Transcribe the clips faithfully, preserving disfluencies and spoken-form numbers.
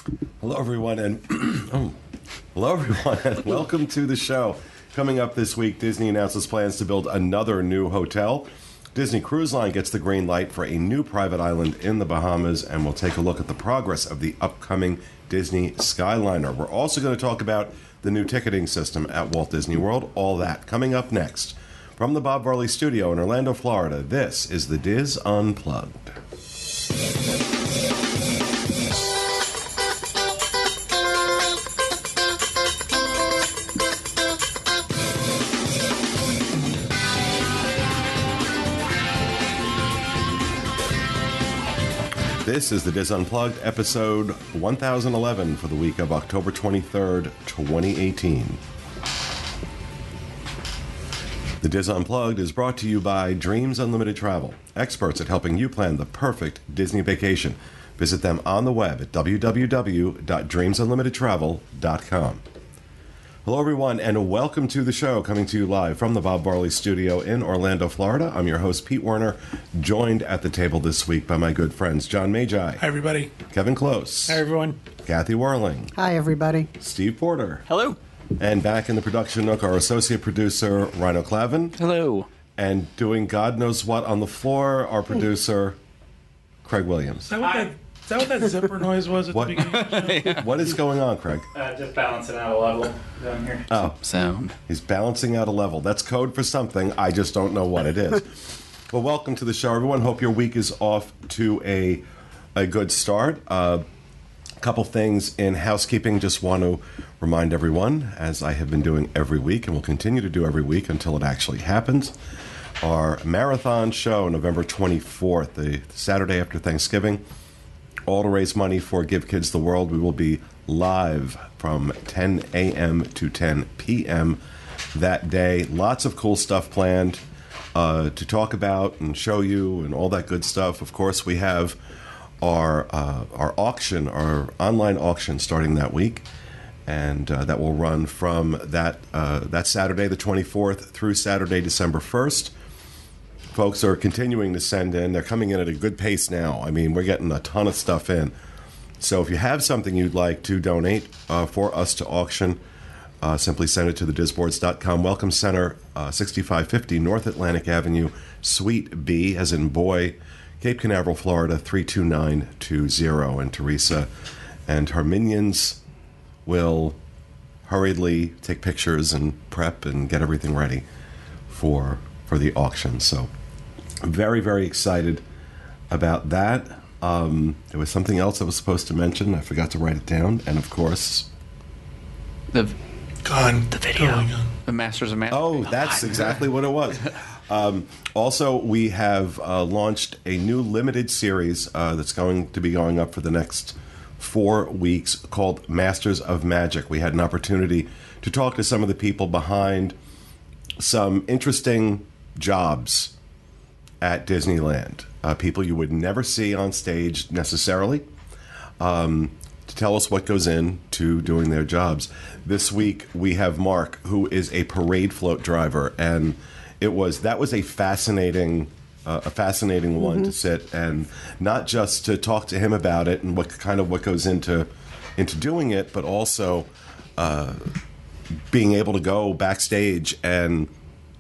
Hello, everyone, and oh, hello, everyone, and welcome to the show. Coming up this week, Disney announces plans to build another new hotel. Disney Cruise Line gets the green light for a new private island in the Bahamas, and we'll take a look at the progress of the upcoming Disney Skyliner. We're also going to talk about the new ticketing system at Walt Disney World. All that coming up next. From the Bob Varley Studio in Orlando, Florida, this is the Diz Unplugged. This is the Diz Unplugged, episode one thousand eleven for the week of October twenty-third, twenty eighteen. The Diz Unplugged is brought to you by Dreams Unlimited Travel, experts at helping you plan the perfect Disney vacation. Visit them on the web at w w w dot dreams unlimited travel dot com. Hello, everyone, and welcome to the show, coming to you live from the Bob Varley Studio in Orlando, Florida. I'm your host, Pete Werner, joined at the table this week by my good friends John Magi. Hi, everybody. Kevin Close. Hi, everyone. Kathy Whirling. Hi, everybody. Steve Porter. Hello. And back in the production nook, our associate producer, Rhino Clavin. Hello. And doing God knows what on the floor, our producer, Craig Williams. Is that what, that, is that, what that zipper noise was at What? the beginning of the show? What is going on, Craig? Uh, just balancing out a level down here. Oh, Sound. he's balancing out a level. That's code for something. I just don't know what it is. Well, welcome to the show, everyone. Hope your week is off to a a good start. Uh, a couple things in housekeeping. Just want to remind everyone, as I have been doing every week and will continue to do every week until it actually happens, our marathon show, November twenty-fourth, the Saturday after Thanksgiving, all to raise money for Give Kids the World. We will be live from ten a.m. to ten p.m. that day. Lots of cool stuff planned uh, to talk about and show you and all that good stuff. Of course, we have our uh, our auction, our online auction starting that week, and uh, that will run from that uh, that Saturday, the twenty-fourth, through Saturday, December first. Folks are continuing to send in. They're coming in at a good pace now. I mean, we're getting a ton of stuff in. So if you have something you'd like to donate uh, for us to auction, uh, simply send it to the disboards dot com Welcome Center, uh, sixty-five fifty North Atlantic Avenue, Suite B, as in boy, Cape Canaveral, Florida, three two nine two zero. And Teresa and her minions will hurriedly take pictures and prep and get everything ready for for the auction. So very, very excited about that. Um, there was something else I was supposed to mention. I forgot to write it down. And, of course... The Gone. the video. Going on. The Masters of Magic. Oh, that's exactly what it was. Um, also, we have uh, launched a new limited series uh, that's going to be going up for the next four weeks called Masters of Magic. We had an opportunity to talk to some of the people behind some interesting jobs at Disneyland. Uh, people you would never see on stage necessarily, um, to tell us what goes into doing their jobs. This week we have Mark, who is a parade float driver, and it was that was a fascinating uh, a fascinating one to sit and not just to talk to him about it and what kind of what goes into into doing it, but also uh, being able to go backstage and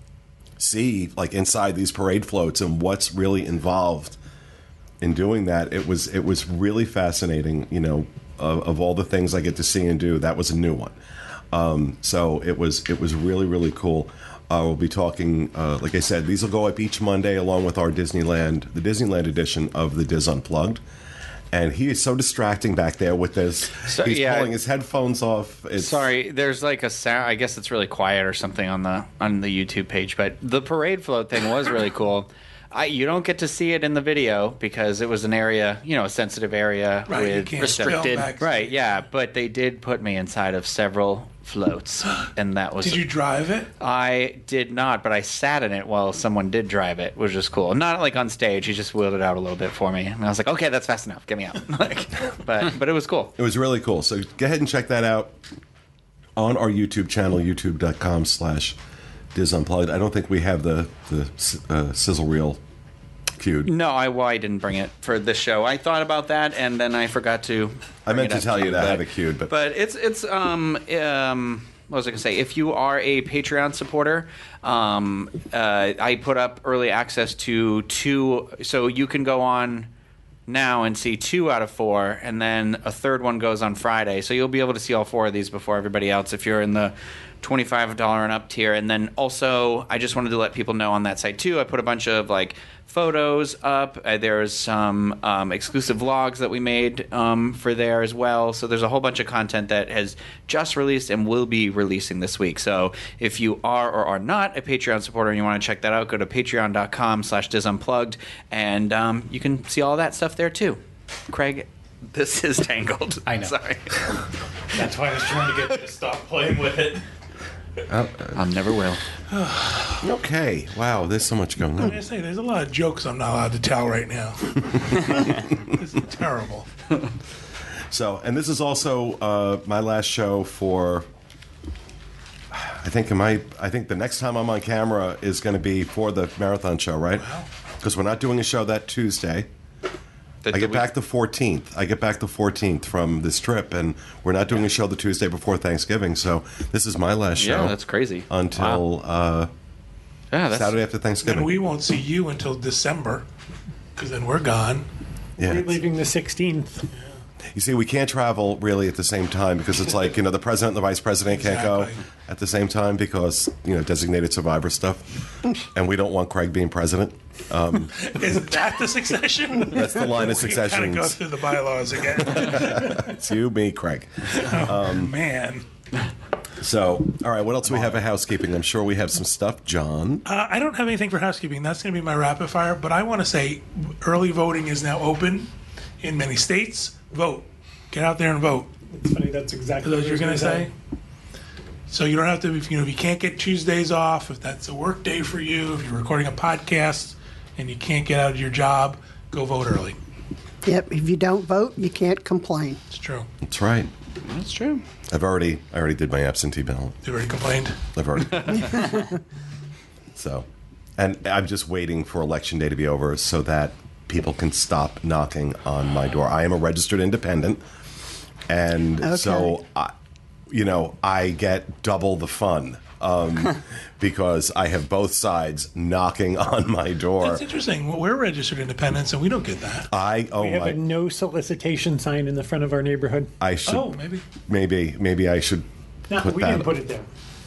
see like inside these parade floats and what's really involved in doing that. It was it was really fascinating. You know, of, of all the things I get to see and do, that was a new one. Um, so it was it was really really cool. Uh, we'll be talking, uh, like I said, these will go up each Monday along with our Disneyland, the Disneyland edition of the Diz Unplugged. And he is so distracting back there with this. So, He's yeah. pulling his headphones off. It's, Sorry, there's like a sound. I guess it's really quiet or something on the on the YouTube page. But the parade float thing was really cool. I, you don't get to see it in the video because it was an area, you know, a sensitive area Right, you with can't restricted. film back. Right, yeah. But they did put me inside of several floats, and that was. Did you drive it? I did not, but I sat in it while someone did drive it, which was cool. Not like on stage; he just wheeled it out a little bit for me, and I was like, "Okay, that's fast enough. Get me out." like, but but it was cool. It was really cool. So go ahead and check that out on our YouTube channel, youtube dot com slash Diz Unplugged. I don't think we have the the uh, sizzle reel cued. No, I well, I didn't bring it for this show. I thought about that, and then I forgot to. I bring meant it to up tell you you, that I but- have it queued, but, But it's it's um um what was I gonna say? If you are a Patreon supporter, um uh, I put up early access to two, so you can go on now and see two out of four, and then a third one goes on Friday. So you'll be able to see all four of these before everybody else if you're in the twenty-five dollars and up tier. And then also, I just wanted to let people know on that site too, I put a bunch of like photos up. Uh, there's some um, exclusive vlogs that we made um, for there as well. So there's a whole bunch of content that has just released and will be releasing this week. So if you are or are not a Patreon supporter and you want to check that out, go to patreon.com slash disunplugged, and um, you can see all that stuff there too. Craig, this is tangled. I know. Sorry. That's why I was trying to get you to stop playing with it. I never will. Okay. Wow, there's so much going I'm on. gonna say there's a lot of jokes I'm not allowed to tell right now. This is terrible. So, and this is also uh, my last show for. I think am I? I think the next time I'm on camera is going to be for the marathon show, right? Because we're not doing a show that Tuesday. The- I get the back the fourteenth. I get back the fourteenth from this trip, and we're not doing a show the Tuesday before Thanksgiving. So this is my last show. Yeah, that's crazy. Until uh, Yeah, that's Saturday after Thanksgiving. And we won't see you until December, because then we're gone. yeah. We're leaving the sixteenth. You see, we can't travel really at the same time because it's like, you know, the president and the vice president can't go Exactly. at the same time because, you know, designated survivor stuff. And we don't want Craig being president. Um, Is that the succession? that's the line of We succession. gotta go through the bylaws again. It's you, me, Craig. Oh, man. So, all right, what else do we have for housekeeping? I'm sure we have some stuff. John? Uh, I don't have anything for housekeeping. That's going to be my rapid fire. But I want to say early voting is now open in many states. Vote. Get out there and vote. It's funny, that's exactly Those what I you're was going to gonna say? So you don't have to, if you know, if you can't get Tuesdays off, if that's a work day for you, if you're recording a podcast and you can't get out of your job, go vote early. Yep, if you don't vote, you can't complain. It's true. That's right. That's true. I've already, I already did my absentee ballot. You already complained. I've already. So, and I'm just waiting for election day to be over so that people can stop knocking on my door. I am a registered independent, and Okay. so I, you know, I get double the fun um, because I have both sides knocking on my door. That's interesting. Well, we're registered independents and we don't get that. I oh We have my, a no solicitation sign in the front of our neighborhood. I should Oh, maybe. maybe maybe I should No, put we that. didn't put it there.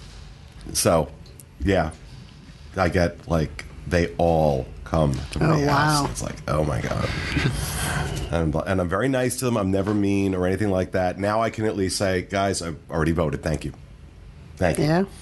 So, yeah, I get like they all come to my Oh, house. wow. It's like, oh my god, and, and I'm very nice to them. I'm never mean or anything like that. Now I can at least say, guys, I've already voted. Thank you, thank you. Yeah.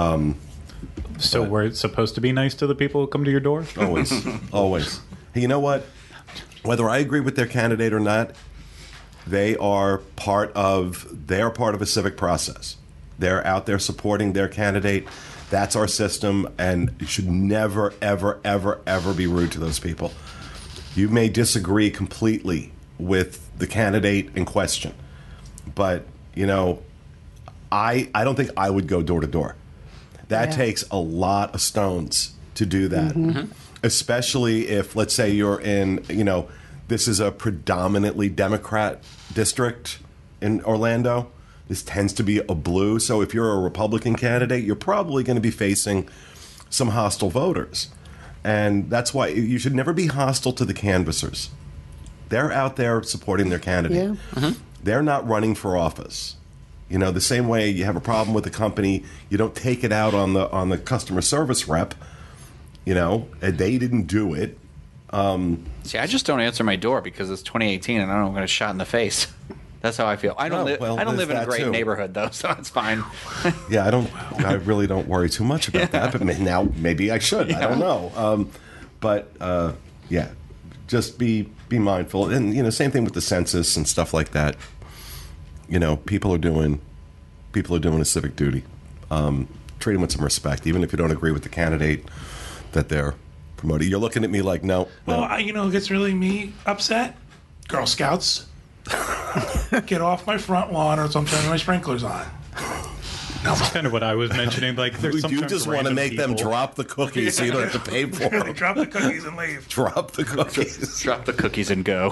So we're supposed to be nice to the people who come to your door? Always, always. Hey, you know what? Whether I agree with their candidate or not, they are part of. They're part of a civic process. They're out there supporting their candidate. That's our system, and you should never, ever, ever, ever be rude to those people. You may disagree completely with the candidate in question, but you know, I I don't think I would go door to door. That Yeah. takes a lot of stones to do that, especially if, let's say, you're in, you know, this is a predominantly Democrat district in Orlando. This tends to be a blue. So if you're a Republican candidate, you're probably going to be facing some hostile voters. And that's why you should never be hostile to the canvassers. They're out there supporting their candidate. Yeah. They're not running for office. You know, the same way you have a problem with a company, you don't take it out on the on the customer service rep. You know, and they didn't do it. See, I just don't answer my door because it's twenty eighteen and I don't get a shot in the face. That's how I feel. I don't Oh, live. well, I don't there's live in a that great too. neighborhood though, so it's fine. Yeah, I don't. I really don't worry too much about that. But ma- now maybe I should. I don't know. Um, but uh, yeah, just be be mindful. And you know, same thing with the census and stuff like that. You know, people are doing people are doing a civic duty. Um, treat them with some respect, even if you don't agree with the candidate that they're promoting. You're looking at me like, no, no. Well, I, you know, who gets really me upset? Girl Scouts. Get off my front lawn or else I'm turning my sprinklers on. That's kind of what I was mentioning. Like, there's You sometimes just want to random make them people- drop the cookies so you don't have to pay for Really, them. drop the cookies and leave. Drop the cookies. Drop the cookies and go.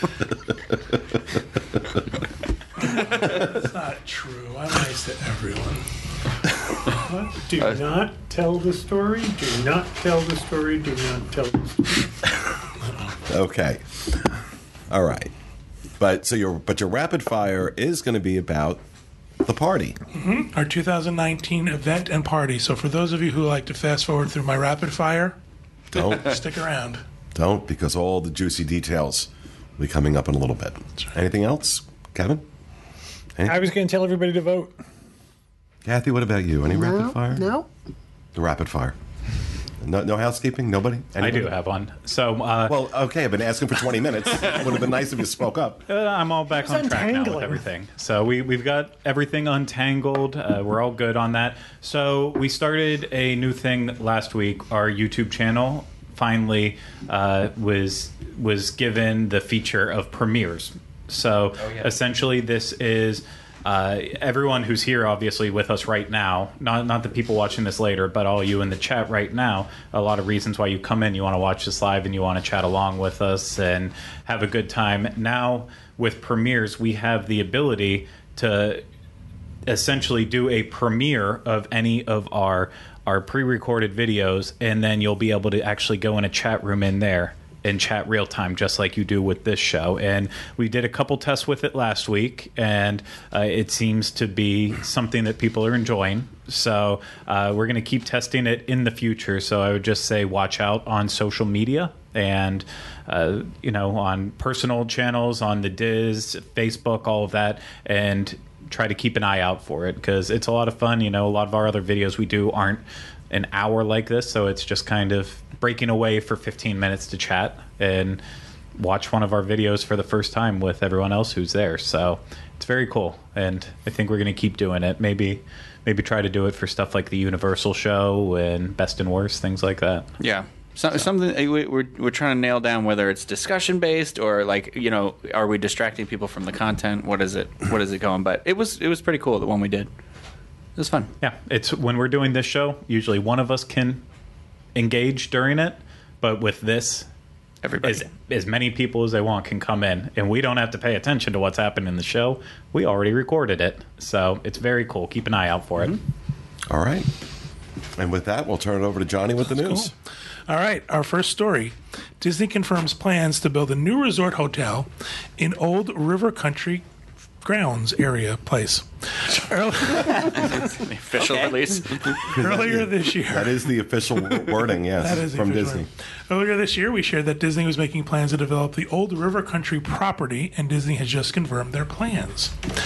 That's not true. I'm nice to everyone. Do not tell the story. Do not tell the story. Do not tell the story. Okay. All right. But so your but your rapid fire is going to be about the party. Our two thousand nineteen event and party. So for those of you who like to fast forward through my rapid fire, Don't stick around. don't because all the juicy details will be coming up in a little bit. Anything else, Kevin? I was going to tell everybody to vote. Kathy, what about you? Any No, rapid fire? no. The rapid fire. No, no housekeeping. Nobody. I Anybody? do have one. So uh, Well, okay. I've been asking for twenty minutes. Would have been nice if you spoke up. Uh, I'm all back on track now with untangling. everything. So we, we've got everything untangled. Uh, we're all good on that. So we started a new thing last week. Our YouTube channel finally uh, was was given the feature of premieres. So essentially, this is uh, everyone who's here, obviously, with us right now. Not not the people watching this later, but all you in the chat right now. A lot of reasons why you come in. You want to watch this live, and you want to chat along with us and have a good time. Now, with premieres, we have the ability to essentially do a premiere of any of our our pre-recorded videos, and then you'll be able to actually go in a chat room in there and chat real time, just like you do with this show. And we did a couple tests with it last week, and uh, it seems to be something that people are enjoying. So uh, we're going to keep testing it in the future. So I would just say watch out on social media and uh, you know, on personal channels, on the Diz, Facebook, all of that, and try to keep an eye out for it because it's a lot of fun. You know, a lot of our other videos we do aren't an hour like this, so it's just kind of breaking away for fifteen minutes to chat and watch one of our videos for the first time with everyone else who's there. So it's very cool, and I think we're going to keep doing it. Maybe maybe try to do it for stuff like the Universal show and Best and Worst, things like that. Yeah. So, something we- we're we're trying to nail down whether it's discussion based or like, you know, are we distracting people from the content? What is it? What is it going? But it was it was pretty cool the one we did. It was fun. Yeah, it's when we're doing this show, usually one of us can engage during it, but with this, Everybody. as, as many people as they want can come in, and we don't have to pay attention to what's happening in the show. We already recorded it, so it's very cool. Keep an eye out for it. All right. And with that, we'll turn it over to Johnny with the news. Cool. All right, our first story. Disney confirms plans to build a new resort hotel in Old River Country Grounds area place. Early- The official release. Earlier this year. That is the official wording, yes, That is the from official Disney. word. Earlier this year, we shared that Disney was making plans to develop the Old River Country property, and Disney has just confirmed their plans.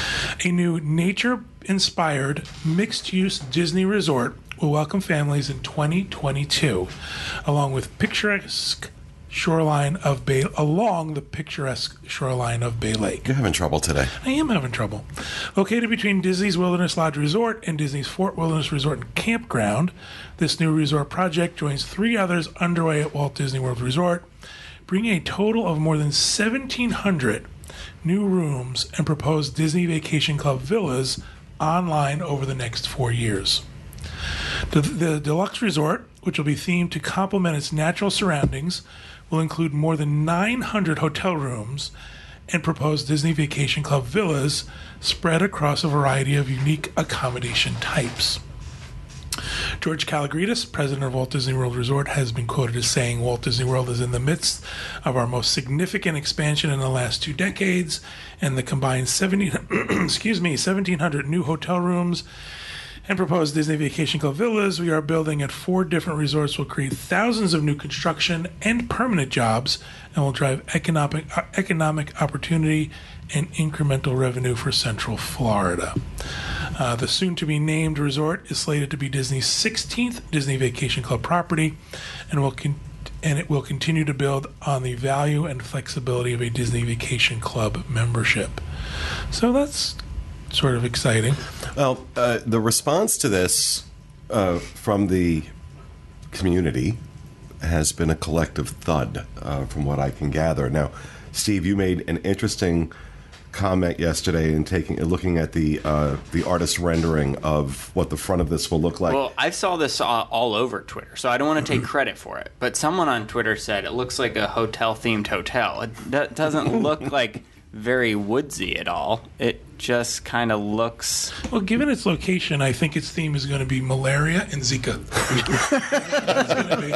A new nature-inspired, mixed-use Disney resort will welcome families in twenty twenty-two, along with picturesque shoreline of Bay, along the picturesque shoreline of Bay Lake. You're having trouble today. I am having trouble. Located between Disney's Wilderness Lodge Resort and Disney's Fort Wilderness Resort and Campground, this new resort project joins three others underway at Walt Disney World Resort, bringing a total of more than seventeen hundred new rooms and proposed Disney Vacation Club villas online over the next four years. The, the deluxe resort, which will be themed to complement its natural surroundings, will include more than nine hundred hotel rooms and proposed Disney Vacation Club villas spread across a variety of unique accommodation types. George Kalogridis, president of Walt Disney World Resort, has been quoted as saying, "Walt Disney World is in the midst of our most significant expansion in the last two decades, and the combined seventeen, excuse me, seventeen hundred new hotel rooms and proposed Disney Vacation Club villas we are building at four different resorts will create thousands of new construction and permanent jobs and will drive economic uh, economic opportunity and incremental revenue for Central Florida." Uh, the soon-to-be named resort is slated to be Disney's sixteenth Disney Vacation Club property, and will con- and it will continue to build on the value and flexibility of a Disney Vacation Club membership. So that's sort of exciting. Well, uh, the response to this uh, from the community has been a collective thud, uh, from what I can gather. Now, Steve, you made an interesting comment yesterday and taking looking at the uh, the artist rendering of what the front of this will look like. Well, I saw this all, all over Twitter, so I don't want to take credit for it. But someone on Twitter said it looks like a hotel-themed hotel. It d- doesn't look like very woodsy at all. It just kind of looks... Well, given its location, I think its theme is going to be malaria and Zika. That's going to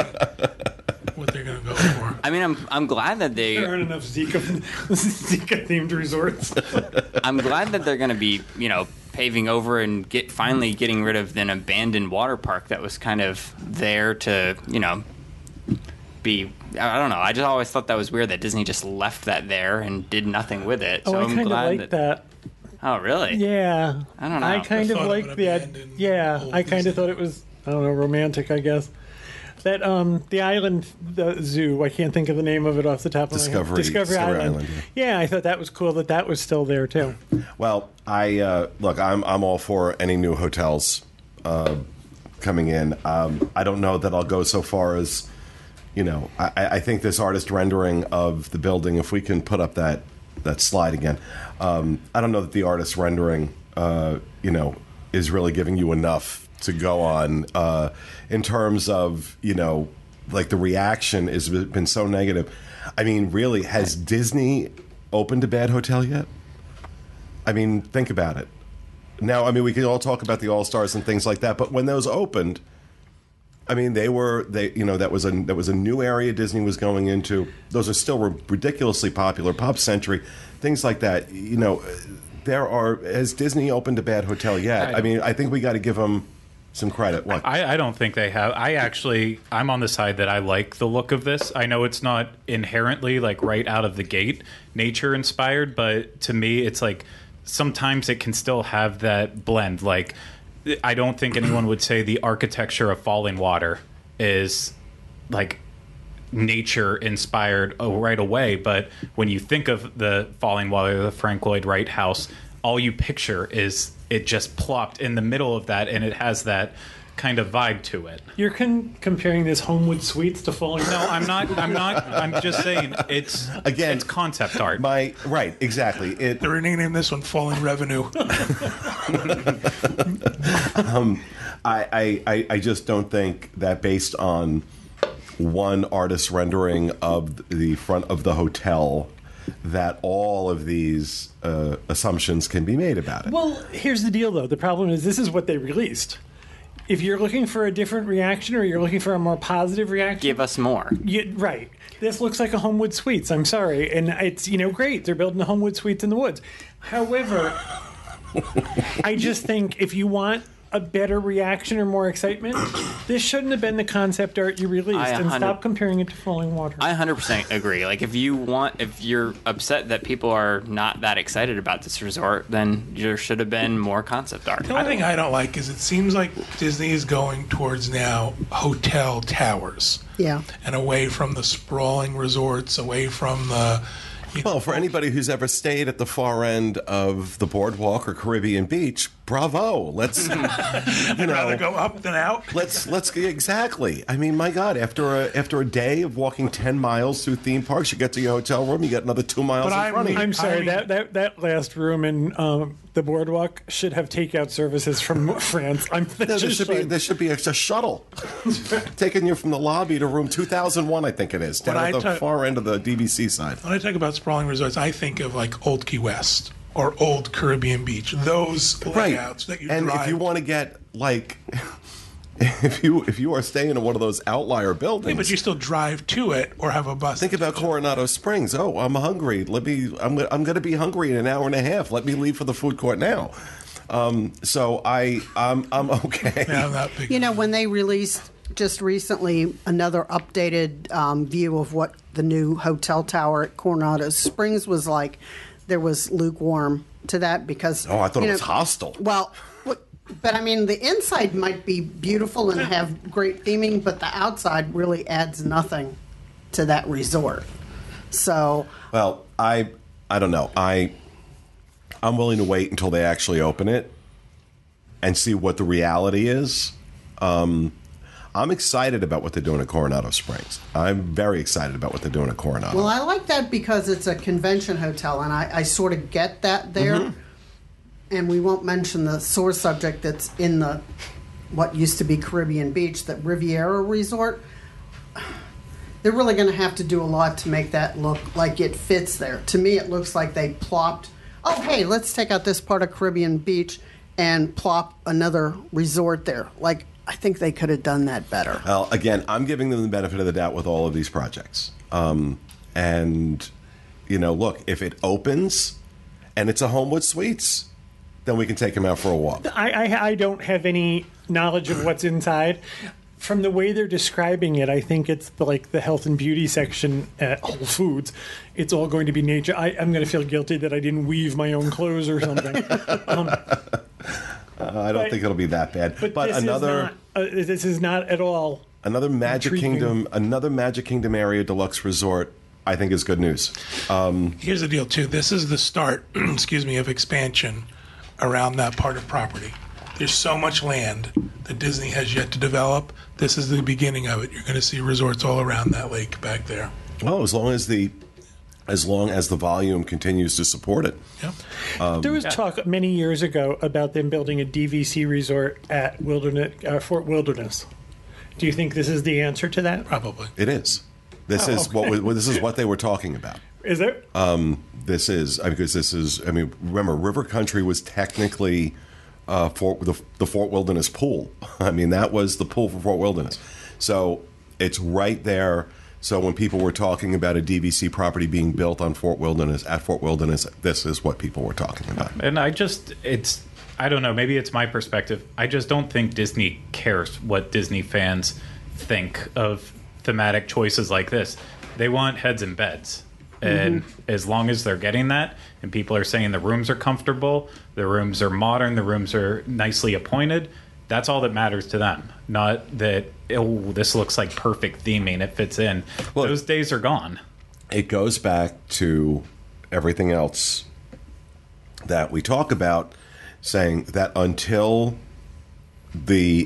be what they're going to go for. I mean, I'm I'm glad that they... There aren't enough Zika, Zika-themed resorts. I'm glad that they're going to be, you know, paving over and get finally getting rid of an abandoned water park that was kind of there to, you know, be... I don't know. I just always thought that was weird that Disney just left that there and did nothing with it. Oh, so I I'm kind of glad like that, that. Oh, really? Yeah. I don't know. I kind The of thought of like an the... abandoned Yeah, old I kind Disney. of thought it was, I don't know, romantic, I guess. That, um, the island, the zoo, I can't think of the name of it off the top of my head. Discovery- Discovery Discovery Island. Island, Yeah, I thought that was cool that that was still there, too. Well, I uh, look. I'm I'm all for any new hotels uh, coming in. Um, I don't know that I'll go so far as, you know. I, I think this artist rendering of the building. If we can put up that that slide again, um, I don't know that the artist rendering, uh, you know, is really giving you enough to go on uh, in terms of, you know, like the reaction has been so negative. I mean, really, has Disney opened a bad hotel yet? I mean, think about it. Now, I mean, we could all talk about the All-Stars and things like that, but when those opened, I mean, they were they you know that was a that was a new area Disney was going into. Those are still ridiculously popular. Pop Century, things like that. You know, there are. Has Disney opened a bad hotel yet? I I mean, I think we got to give them some credit. What? I, I don't think they have. I actually, I'm on the side that I like the look of this. I know it's not inherently like right out of the gate nature inspired, but to me, it's like sometimes it can still have that blend. Like, I don't think anyone would say the architecture of Falling Water is like nature inspired right away, but when you think of the Falling Water, the Frank Lloyd Wright house, all you picture is it just plopped in the middle of that, and it has that kind of vibe to it. You're con- comparing this Homewood Suites to Falling No, I'm not. I'm not. I'm just saying it's Again, It's concept art. My right, exactly. It. They're renaming this one Falling Revenue. um, I, I, I I just don't think that based on one artist's rendering of the front of the hotel, that all of these uh, assumptions can be made about it. Well, here's the deal, though. The problem is this is what they released. If you're looking for a different reaction or you're looking for a more positive reaction, Give us more. you, right. This looks like a Homewood Suites. I'm sorry. And it's, you know, great. They're building a Homewood Suites in the woods. However, I just think if you want a better reaction or more excitement, this shouldn't have been the concept art you released. I And one hundred stop comparing it to Falling Water. I one hundred percent agree. Like, if you want, if you're upset that people are not that excited about this resort, then there should have been more concept art. The only thing I don't like is it seems like Disney is going towards now hotel towers Yeah. and away from the sprawling resorts, away from the. You Well, for anybody who's ever stayed at the far end of the boardwalk or Caribbean beach, bravo. Let's, you know, rather go up than out. let's let's exactly. I mean, my God, after a after a day of walking ten miles through theme parks, you get to your hotel room, you get another two miles But in I'm- front of you. I'm sorry, I mean- that, that, that last room in um, the boardwalk should have takeout services from France. I'm No, there just should be like- there should be a, a shuttle taking you from the lobby to room two thousand one, I think it is, down When at I the ta- far end of the D V C side. When I talk about sprawling resorts, I think of like Old Key West or Old Caribbean Beach. Those layouts that you and drive. if you want to get like, if you if you are staying in one of those outlier buildings, Yeah, but you still drive to it or have a bus. think about Coronado Springs. Oh, I'm hungry. Let me. I'm. go- I'm going to be hungry in an hour and a half. Let me leave for the food court now. Um, so I. I'm. I'm okay. Yeah, I'm not big. You know, when they released just recently another updated um, view of what the new hotel tower at Coronado Springs was like, there was lukewarm to that because. Oh, I thought you it was know, hostile. Well, what- but I mean, the inside might be beautiful and have great theming, but the outside really adds nothing to that resort. So, Well, I. I don't know. I. I'm willing to wait until they actually open it and see what the reality is. Um, I'm excited about what they're doing at Coronado Springs. I'm very excited about what they're doing at Coronado. Well, I like that because it's a convention hotel, and I, I sort of get that there. Mm-hmm. And we won't mention the sore subject that's in the what used to be Caribbean Beach, the Riviera Resort. They're really going to have to do a lot to make that look like it fits there. To me, it looks like they plopped, oh, hey, let's take out this part of Caribbean Beach and plop another resort there. Like, I think they could have done that better. Well, again, I'm giving them the benefit of the doubt with all of these projects. Um, and, you know, look, if it opens and it's a Homewood Suites, then we can take them out for a walk. I, I, I don't have any knowledge of what's inside. From the way they're describing it, I think it's the, like the health and beauty section at Whole Foods. It's all going to be nature. I, I'm going to feel guilty that I didn't weave my own clothes or something. um, Uh, I don't but, think it'll be that bad. But, but this another is not, uh, this is not at all another Magic intriguing. Kingdom, another Magic Kingdom area deluxe resort. I think is good news. Um, Here's the deal, too. This is the start, excuse me, of expansion around that part of property. There's so much land that Disney has yet to develop. This is the beginning of it. You're going to see resorts all around that lake back there. well, as long as the as long as the volume continues to support it. Yep. Um, There was talk many years ago about them building a D V C resort at Wilderness, uh, Fort Wilderness. Do you think this is the answer to that? Probably. It is. This Oh, is okay. what we, this is what they were talking about. Is it? This is because this is. I mean, remember, River Country was technically uh, Fort the, the Fort Wilderness pool. I mean, that was the pool for Fort Wilderness. So it's right there. So when people were talking about a D V C property being built on Fort Wilderness at Fort Wilderness, this is what people were talking about. And I just, it's, I don't know, maybe it's my perspective. I just don't think Disney cares what Disney fans think of thematic choices like this. They want heads in beds. And mm-hmm. as long as they're getting that, and people are saying the rooms are comfortable, the rooms are modern, the rooms are nicely appointed, that's all that matters to them. Not that, oh, this looks like perfect theming, it fits in. Well, those days are gone. It goes back to everything else that we talk about, saying that until the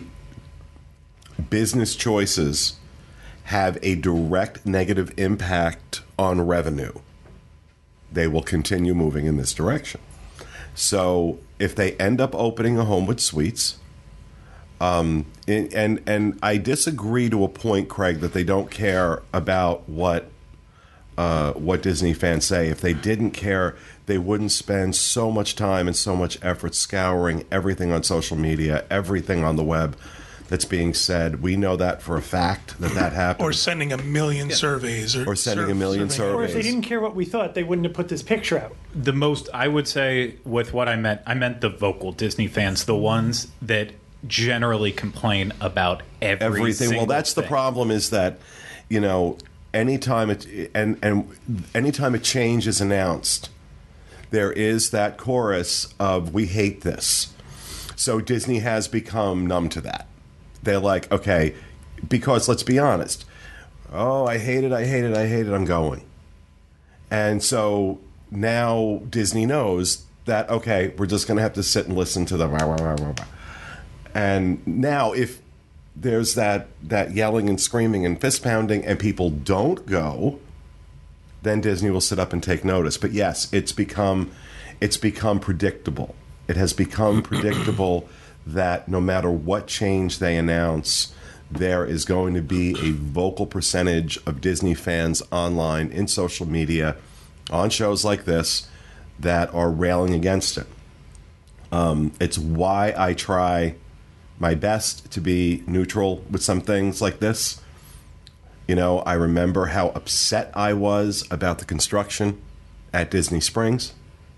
business choices have a direct negative impact on revenue, they will continue moving in this direction. So if they end up opening a Homewood Suites, um, and, and and I disagree to a point, Craig, that they don't care about what uh, what Disney fans say. If they didn't care, they wouldn't spend so much time and so much effort scouring everything on social media, everything on the web that's being said. We know that for a fact that that happened. Or sending a million yeah. surveys. Or, or sending a million surveys. Or if they didn't care what we thought, they wouldn't have put this picture out. The most, I would say, with what I meant, I meant the vocal Disney fans, the ones that generally complain about every everything. Well, that's thing. the problem is that, you know, anytime it, and, and anytime a change is announced, there is that chorus of, we hate this. So Disney has become numb to that. They're like, okay, because let's be honest. Oh, I hate it, I hate it, I hate it, I'm going. And so now Disney knows that, okay, we're just going to have to sit and listen to the rah, rah, rah, rah, rah. And now if there's that, that yelling and screaming and fist pounding and people don't go, then Disney will sit up and take notice. But yes, it's become it's become predictable. It has become predictable that no matter what change they announce, there is going to be a vocal percentage of Disney fans online, in social media, on shows like this, that are railing against it. Um, it's why I try my best to be neutral with some things like this. You know, I remember how upset I was about the construction at Disney Springs.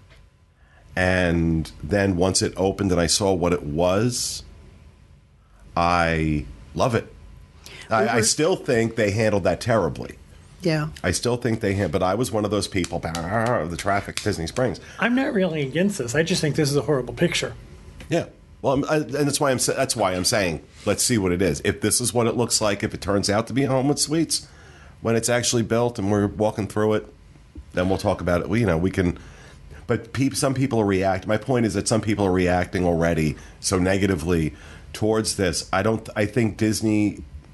And then once it opened and I saw what it was, I love it. I, I still think they handled that terribly. Yeah. I still think they had, but I was one of those people, the traffic at Disney Springs. I'm not really against this. I just think this is a horrible picture. Yeah. Well, I'm, I, and that's why I'm that's why I'm saying let's see what it is. If this is what it looks like, if it turns out to be Homewood Suites, when it's actually built and we're walking through it, then we'll talk about it. We, you know, we can. But pe- some people are reacting. My point is that some people are reacting already so negatively towards this. I don't. I think Disney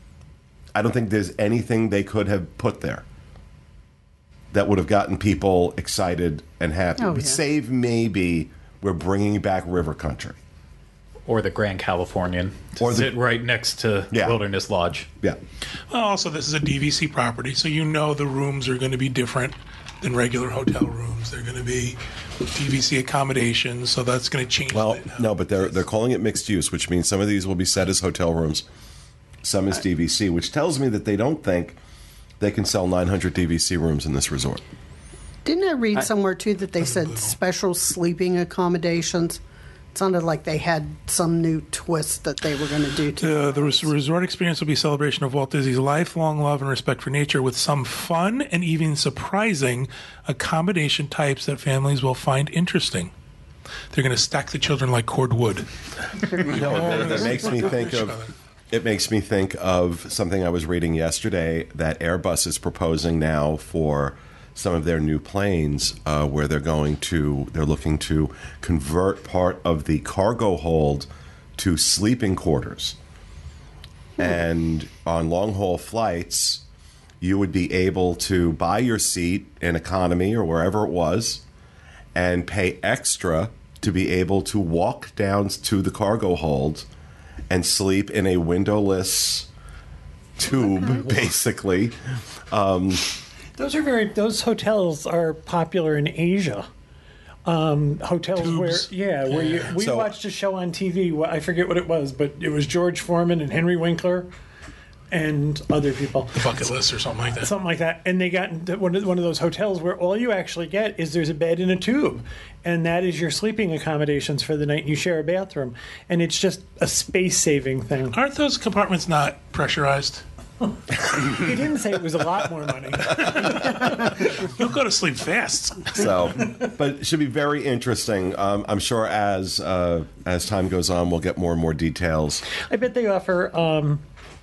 I don't think there's anything they could have put there that would have gotten people excited and happy. Oh, But yeah. save maybe we're bringing back River Country. Or the Grand Californian to Or the- sit right next to Yeah. Wilderness Lodge. Yeah. Well, also, this is a D V C property, so you know the rooms are going to be different than regular hotel rooms. They're going to be D V C accommodations, so that's going to change. Well, it. no, but they're they're calling it mixed use, which means some of these will be set as hotel rooms, some as D V C, which tells me that they don't think they can sell nine hundred D V C rooms in this resort. Didn't I read somewhere too that they said special sleeping accommodations? It sounded like they had some new twist that they were going to do to The, the res- resort experience will be a celebration of Walt Disney's lifelong love and respect for nature with some fun and even surprising accommodation types that families will find interesting. They're going to stack the children like cord wood. No, that, that makes me think of. It makes me think of something I was reading yesterday that Airbus is proposing now for some of their new planes, uh, where they're going to they're looking to convert part of the cargo hold to sleeping quarters. And on long haul flights, you would be able to buy your seat in economy or wherever it was, and pay extra to be able to walk down to the cargo hold and sleep in a windowless tube, basically. Um, Those are very. Those hotels are popular in Asia. Um, hotels Tubes. where, yeah, where you we So- watched a show on T V. wh- I forget what it was, but it was George Foreman and Henry Winkler, and other people, Bucket list or something like that. something like that. And they got into one of, one of those hotels where all you actually get is there's a bed in a tube, and that is your sleeping accommodations for the night. And you share a bathroom, and it's just a space saving thing. Aren't those compartments not pressurized? He didn't say it was a lot more money. You'll go to sleep fast. so, but it should be very interesting. Um, I'm sure as uh, as time goes on, we'll get more and more details. I bet they offer um,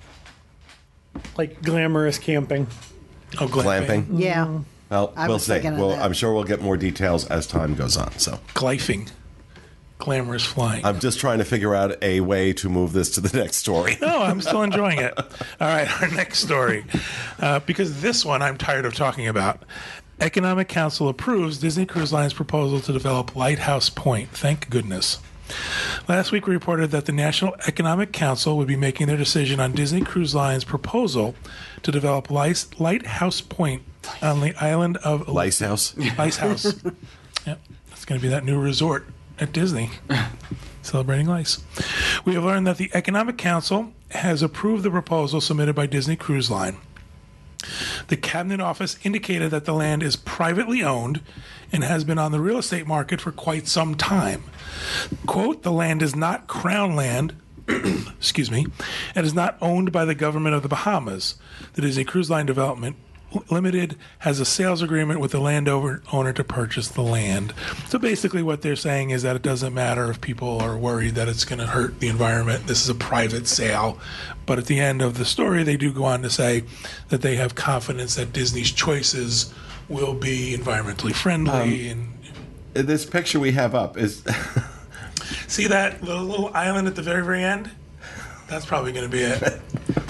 like glamorous camping. Oh, glamping. Glamping. Yeah. Well, I we'll was see. thinking of Well, that. I'm sure we'll get more details as time goes on. So. Glyphing. Glamorous flying. I'm just trying to figure out a way to move this to the next story. No, I'm still enjoying it. All right, our next story. Uh, because this one I'm tired of talking about. Economic Council approves Disney Cruise Line's proposal to develop Lighthouse Point. Thank goodness. Last week we reported that the National Economic Council would be making their decision on Disney Cruise Line's proposal to develop Lice- Lighthouse Point on the island of Lice House. Lice House. Yep, it's going to be that new resort at Disney, celebrating lice. We have learned that the Economic Council has approved the proposal submitted by Disney Cruise Line. The Cabinet Office indicated that the land is privately owned and has been on the real estate market for quite some time. Quote, the land is not crown land, excuse me, and is not owned by the government of the Bahamas. The Disney Cruise Line Development Limited has a sales agreement with the landowner owner to purchase the land. So basically what they're saying is that it doesn't matter if people are worried that it's going to hurt the environment. This is a private sale. But at the end of the story, they do go on to say that they have confidence that Disney's choices will be environmentally friendly. and This picture we have up is see that little, little island at the very, very end? That's probably going to be it.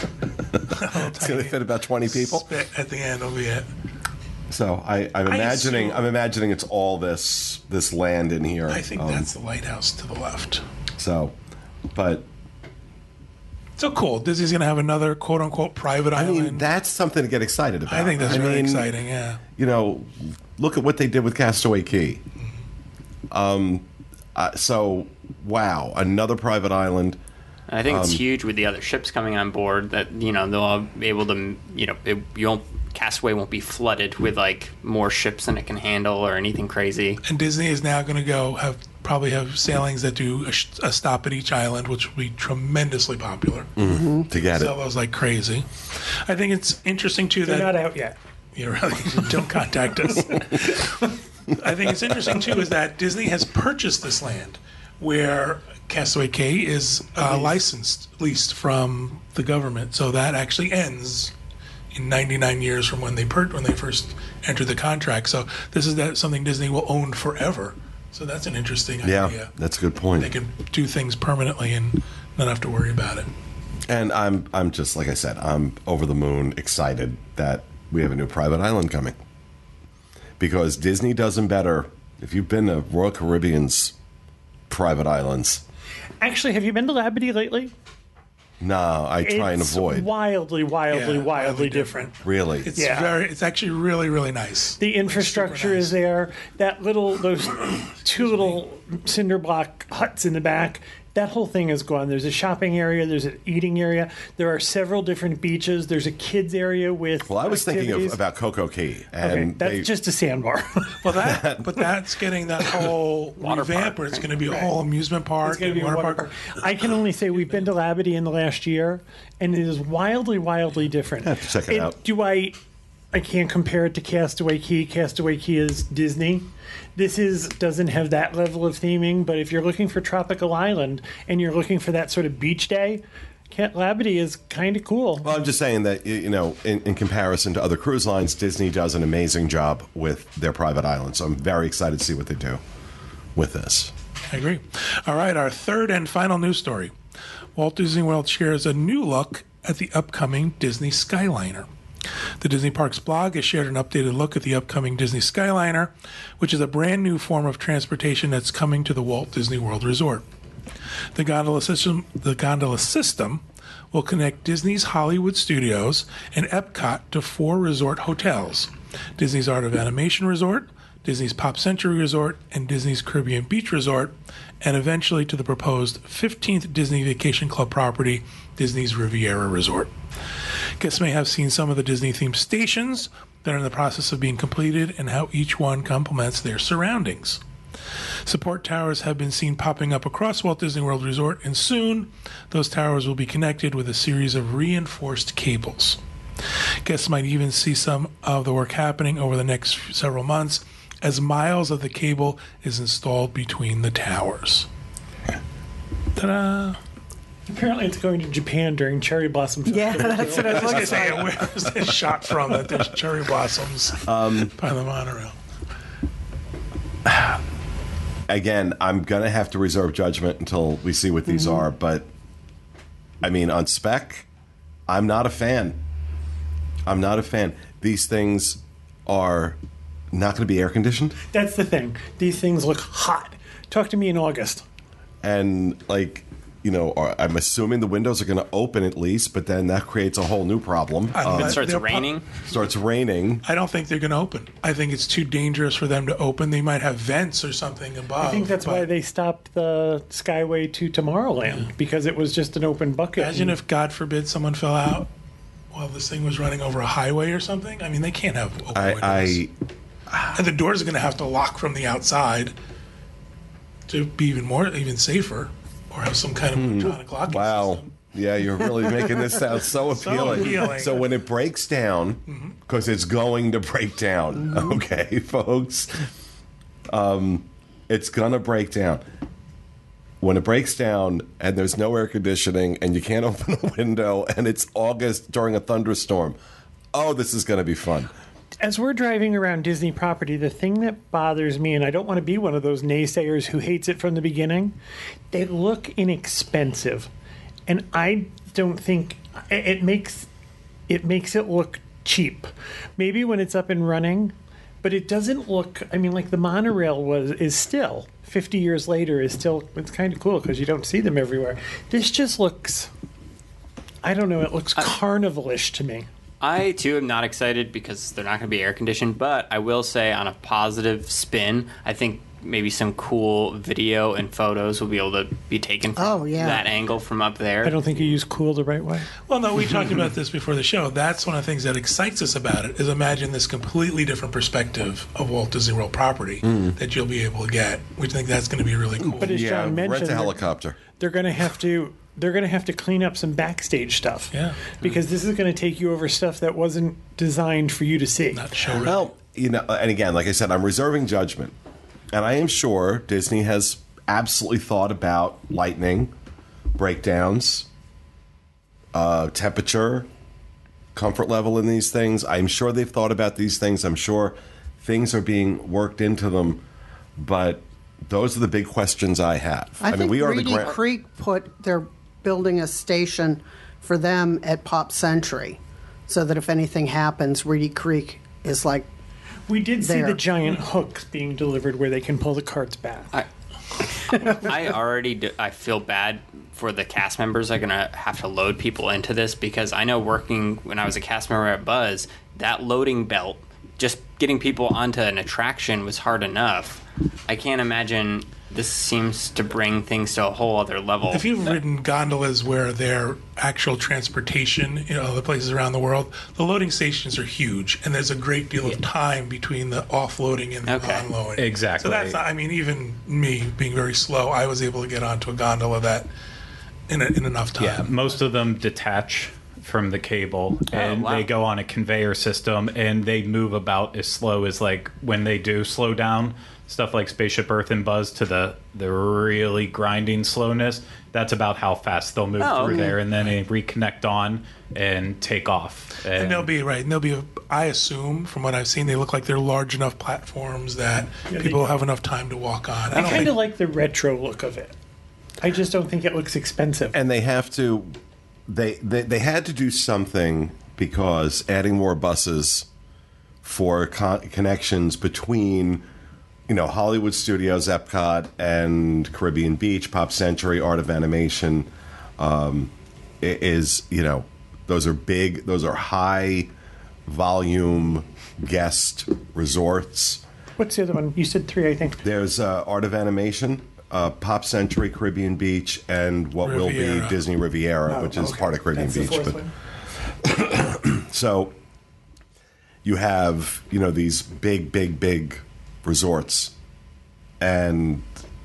it's going to fit about twenty people. Spit at the end will be it. So I, I'm I imagining assume- I'm imagining it's all this this land in here. I think Um, that's the lighthouse to the left. so. But So cool. Disney's going to have another quote unquote private I island. mean, that's something to get excited about. I think that's I really mean, exciting, yeah. You know, look at what they did with Castaway Key. Um, uh, so wow, another private island. I think Um, it's huge with the other ships coming on board that, you know, they'll be able to, you know, it, you won't, Castaway won't be flooded with like more ships than it can handle or anything crazy. And Disney is now going to go have probably have sailings that do a, sh- a stop at each island, which will be tremendously popular. To get Sell it. those like crazy. I think it's interesting too They're that not out yet. you really don't contact us. I think it's interesting too is that Disney has purchased this land where Castaway Cay is uh, licensed, leased from the government. So that actually ends in ninety-nine years from when they per- when they first entered the contract. So this is that something Disney will own forever. So that's an interesting Yeah, idea. that's a good They point. can do things permanently and not have to worry about it. And I'm I'm just like I said, I'm over the moon excited that we have a new private island coming. Because Disney does them better. If you've been to Royal Caribbean's private islands, Actually, have you been to Labadee lately? no, I try and It's avoid. wildly, wildly, Yeah, wildly different. Really, It's Yeah. very. It's actually really, really nice. The infrastructure nice. is there. That little, those two little cinder block huts in the back. That whole thing is gone. There's a shopping area. There's an eating area. There are several different beaches. There's a kids area with. well, I was thinking of, activities. about Coco Key, and Okay, that's they, just a sandbar. Well, that but that's getting that whole revamp where it's going to be a whole amusement park, It's going to be a and water park. I can only say we've been to Labadee in the last year, and it is wildly, wildly different. Have to check it out. Do I? I can't compare it to Castaway Key. Castaway Key is Disney. This is doesn't have that level of theming, but if you're looking for tropical island and you're looking for that sort of beach day, Cat Labadee is kind of cool. Well, I'm just saying that, y- you know, in, in comparison to other cruise lines, Disney does an amazing job with their private islands. So I'm very excited to see what they do with this. I agree. All right, our third and final news story. Walt Disney World shares a new look at the upcoming Disney Skyliner. The Disney Parks blog has shared an updated look at the upcoming Disney Skyliner, which is a brand new form of transportation that's coming to the Walt Disney World Resort. The gondola system, the gondola system will connect Disney's Hollywood Studios and Epcot to four resort hotels: Disney's Art of Animation Resort, Disney's Pop Century Resort, and Disney's Caribbean Beach Resort, and eventually to the proposed fifteenth Disney Vacation Club property, Disney's Riviera Resort. Guests may have seen some of the Disney-themed stations that are in the process of being completed and how each one complements their surroundings. Support towers have been seen popping up across Walt Disney World Resort, and soon those towers will be connected with a series of reinforced cables. Guests might even see some of the work happening over the next several months as miles of the cable is installed between the towers. Ta-da! Apparently, it's going to Japan during cherry blossom. Yeah, that's what I I was was going to say, where's this shot from that there's cherry blossoms Um, by the monorail? Again, I'm going to have to reserve judgment until we see what these are. But, I mean, on spec, I'm not a fan. I'm not a fan. These things are not going to be air conditioned. That's the thing. These things look hot. Talk to me in August. And, like, you know, are- I'm assuming the windows are going to open at least, but then that creates a whole new problem. I Uh, mean, It starts they're pro- raining. starts raining. I don't think they're going to open. I think it's too dangerous for them to open. They might have vents or something above. I think that's why they stopped the Skyway to Tomorrowland, because it was just an open bucket. Imagine if, God forbid, someone fell out while this thing was running over a highway or something. I mean, they can't have open windows. I, And the doors are going to have to lock from the outside to be even more, even safer, or have some kind of electronic locking Hmm. wow. system. Yeah, you're really making this sound so appealing. appealing. So when it breaks down, because it's going to break down, okay, folks, um, it's going to break down. When it breaks down and there's no air conditioning and you can't open a window and it's August during a thunderstorm, oh, this is going to be fun. As we're driving around Disney property, the thing that bothers me, and I don't want to be one of those naysayers who hates it from the beginning, they look inexpensive, and I don't think it it makes it makes it look cheap. Maybe when it's up and running, but it doesn't look. I mean, like the monorail was is still fifty years later is still. It's kind of cool because you don't see them everywhere. This just looks. I don't know. It looks carnivalish to me. I too am not excited because they're not going to be air conditioned, but I will say on a positive spin, I think maybe some cool video and photos will be able to be taken from Oh, yeah. that angle from up there. I don't think you use cool the right way. Well, no, we talked about this before the show. That's one of the things that excites us about it, is imagine this completely different perspective of Walt Disney World property that you'll be able to get. We think that's going to be really cool. But as Yeah, John mentioned, rent a they're- helicopter. they're going to have to they're going to have to clean up some backstage stuff. Yeah. Because this is going to take you over stuff that wasn't designed for you to see. Not show ready. Well, you know, and again, like I said, I'm reserving judgment. And I am sure Disney has absolutely thought about lightning, breakdowns, uh, temperature, comfort level in these things. I'm sure they've thought about these things. I'm sure things are being worked into them. But those are the big questions I have. I, think mean, we are the Reedy grand. Creek put, they're building a station for them at Pop Century, so that if anything happens, Reedy Creek is like We did see there. the giant hooks being delivered where they can pull the carts back. I, I already do, I feel bad for the cast members that are going to have to load people into this, because I know working when I was a cast member at Buzz, that loading belt, just getting people onto an attraction was hard enough. I can't imagine this seems to bring things to a whole other level. If you've ridden gondolas where they're actual transportation in other places around the world, the loading stations are huge, and there's a great deal of time between the offloading and the Okay. onloading. Exactly. So that's not, I mean, even me being very slow, I was able to get onto a gondola that in, a, in enough time. Yeah, most of them detach from the cable and wow. they go on a conveyor system, and they move about as slow as, like, when they do slow down stuff like Spaceship Earth and Buzz to the the really grinding slowness. That's about how fast they'll move Oh, through okay. there, and then they reconnect on and take off. And, And they'll be right. And they'll be. I assume, from what I've seen, they look like they're large enough platforms that they people do. have enough time to walk on. I I don't kind think of like the retro look of it. I just don't think it looks expensive. And they have to, they, they, they had to do something, because adding more buses for con- connections between, you know, Hollywood Studios, Epcot, and Caribbean Beach, Pop Century, Art of Animation, um, i- is, you know, those are big, those are high volume guest resorts. What's the other one? You said three, I think. There's uh, Art of Animation, uh, Pop Century, Caribbean Beach, and what will be Riviera. Disney Riviera, Oh, which is okay. part of Caribbean That's the Beach. fourth But one. so you have, you know, these big, big, big resorts, and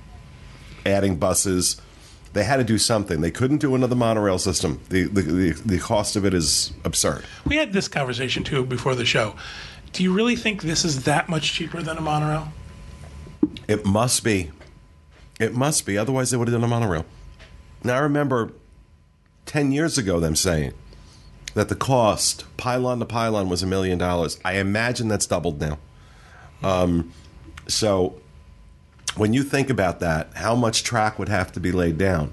adding buses. They had to do something. They couldn't do another monorail system. The the, the, the cost of it is absurd. we had this conversation too before the show. Do you really think this is that much cheaper than a monorail? It must be. It must be. Otherwise, they would have done a monorail. Now, I remember ten years ago them saying that the cost, pylon to pylon, was a million dollars. I imagine that's doubled now. Um, so when you think about that, how much track would have to be laid down?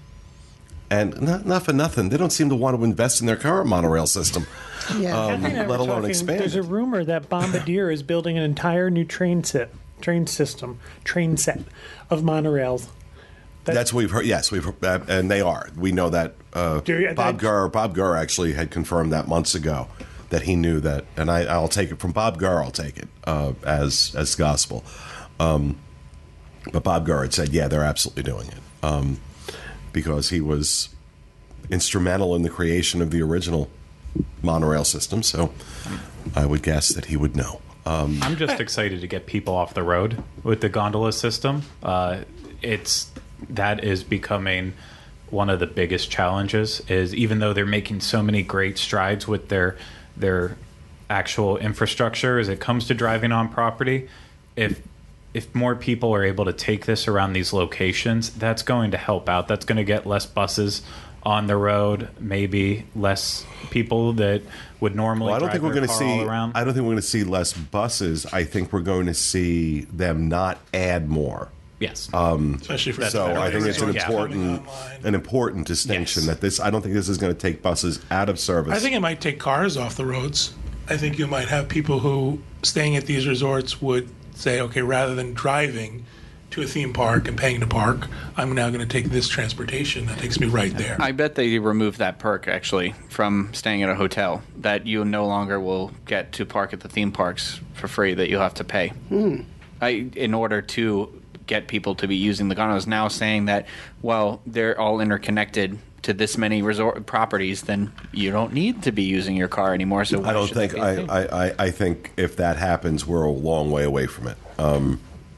And not, not for nothing, they don't seem to want to invest in their current monorail system, yeah. um, Kathy and I were let alone talking- expand There's a it. rumor that Bombardier is building an entire new train set, train system, train set of monorails. That- That's what we've heard. Yes, we've heard, uh, and they are. We know that. Uh, Do you- Bob that- Gurr. Bob Gurr actually had confirmed that months ago, that he knew that, and I, I'll take it from Bob Gurr. I'll take it uh, as as gospel. Um, but Bob Gurr had said, "Yeah, they're absolutely doing it," um, because he was instrumental in the creation of the original monorail system. So I would guess that he would know. Um, I'm just excited to get people off the road with the gondola system. Uh, it's that is becoming one of the biggest challenges. Is even though they're making so many great strides with their their actual infrastructure as it comes to driving on property, if if more people are able to take this around these locations, that's going to help out. That's going to get less buses on the road, maybe less people that would normally Well, I don't drive think we're their going to car all see. around. I don't think we're going to see less buses. I think we're going to see them not add more. Yes. Especially for So I think it's an resorts coming important, online. an important distinction Yes. that this. I don't think this is going to take buses out of service. I think it might take cars off the roads. I think you might have people who, staying at these resorts, would say, okay, rather than driving to a theme park and paying to park, I'm now going to take this transportation that takes me right there. I bet they removed that perk actually from staying at a hotel, that you no longer will get to park at the theme parks for free, that you'll have to pay. I, in order to get people to be using the gondolas, now saying that, well, they're all interconnected to this many resort properties, then you don't need to be using your car anymore. So why I don't should think. they be a I, thing? I, I, I think if that happens, we're a long way away from it. Um,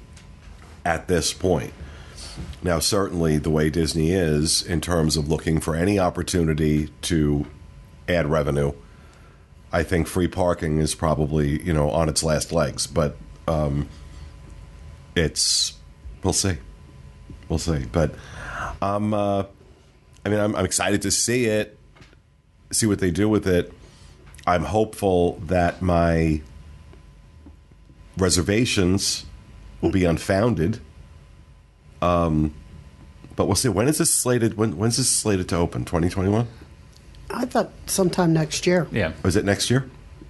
at this point, now certainly the way Disney is in terms of looking for any opportunity to add revenue, I think free parking is probably, you know, on its last legs. But um, it's we'll see, we'll see. But I'm. Uh, I mean, I'm, I'm excited to see it, see what they do with it. I'm hopeful that my reservations will be unfounded. Um, but we'll see. When is this slated? When, when's this slated to open? twenty twenty-one? I thought sometime next year. Yeah. Was it next year?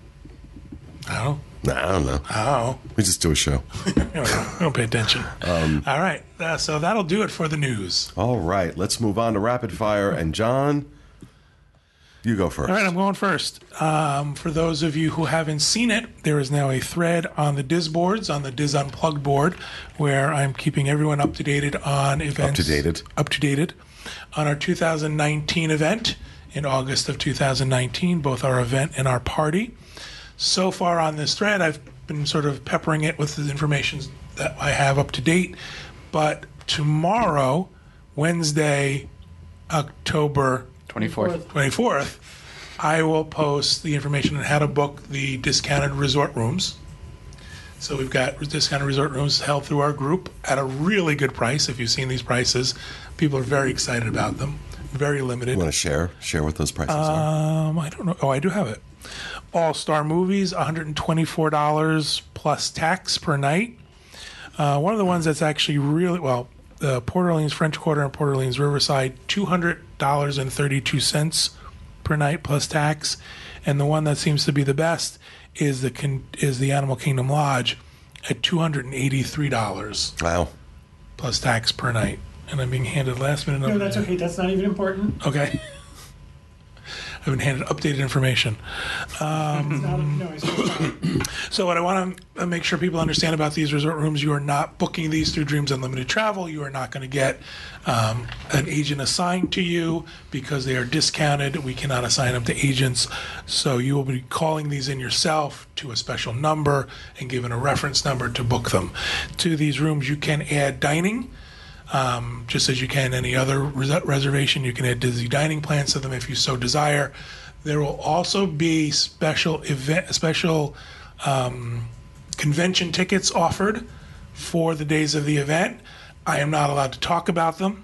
I don't Nah, I don't know. know. We just do a show. We don't, we don't pay attention. Um, All right. Uh, so that'll do it for the news. All right, let's move on to rapid fire. And John, you go first. All right, I'm going first. Um, for those of you who haven't seen it, there is now a thread on the Diz boards, on the Diz Unplugged board, where I'm keeping everyone up to date on events. Up to dated. Up to dated on our two thousand nineteen event in August of two thousand nineteen, both our event and our party. So far on this thread, I've been sort of peppering it with the information that I have up to date. But tomorrow, Wednesday, October twenty-fourth. twenty-fourth, I will post the information on how to book the discounted resort rooms. So we've got discounted resort rooms held through our group at a really good price. If you've seen these prices, people are very excited about them. Very limited. You want to share share what those prices are? Um, I don't know. Oh, I do have it. All Star Movies, one hundred twenty-four dollars plus tax per night. Uh, one of the ones that's actually really well, the Port Orleans French Quarter and Port Orleans Riverside, two hundred dollars and thirty-two cents per night plus tax, and the one that seems to be the best is the con- is the Animal Kingdom Lodge at two hundred eighty-three dollars Wow. plus tax per night. And I'm being handed last minute. No, that's okay. That's not even important. Okay. I've been handed updated information. It's not, no, it's not. So what I want to make sure people understand about these resort rooms, you are not booking these through Dreams Unlimited Travel. You are not going to get um, an agent assigned to you because they are discounted. We cannot assign them to agents. So you will be calling these in yourself to a special number and given a reference number to book them. To these rooms, you can add dining. Um, just as you can any other res- reservation, you can add Disney dining plans to them if you so desire. There will also be special event, special um, convention tickets offered for the days of the event. I am not allowed to talk about them,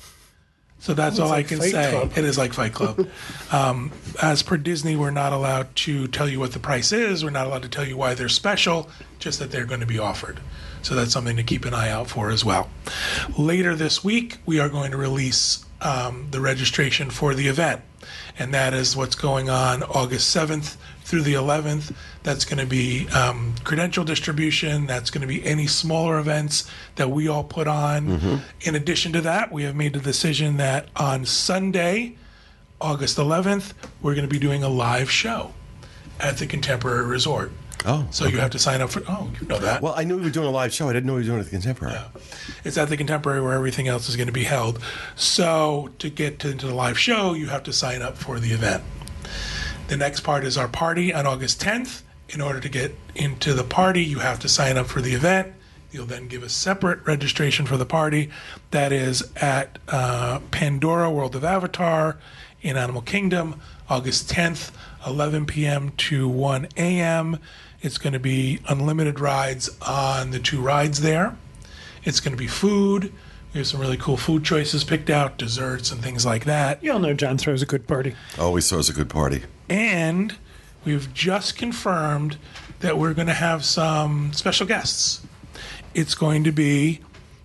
so that's Oh, all it's I like can Fight say. Club. It is like Fight Club. um, as per Disney, we're not allowed to tell you what the price is. We're not allowed to tell you why they're special, just that they're going to be offered. So that's something to keep an eye out for as well. Later this week, we are going to release um, the registration for the event. And that is what's going on August seventh through the eleventh. That's going to be um, credential distribution. That's going to be any smaller events that we all put on. Mm-hmm. In addition to that, we have made the decision that on Sunday, August eleventh, we're going to be doing a live show at the Contemporary Resort. Oh, So you have to sign up for. Oh, you know that. Well, I knew we were doing a live show. I didn't know we were doing it at the Contemporary. It's at the Contemporary where everything else is going to be held. So to get to, into the live show, you have to sign up for the event. The next part is our party on August tenth. In order to get into the party, you have to sign up for the event. You'll then give a separate registration for the party. That is at uh, Pandora World of Avatar in Animal Kingdom, August tenth, eleven p.m. to one a.m. It's going to be unlimited rides on the two rides there. It's going to be food. We have some really cool food choices picked out, desserts and things like that. You all know John throws a good party. Always throws a good party. And we've just confirmed that we're going to have some special guests. It's going to be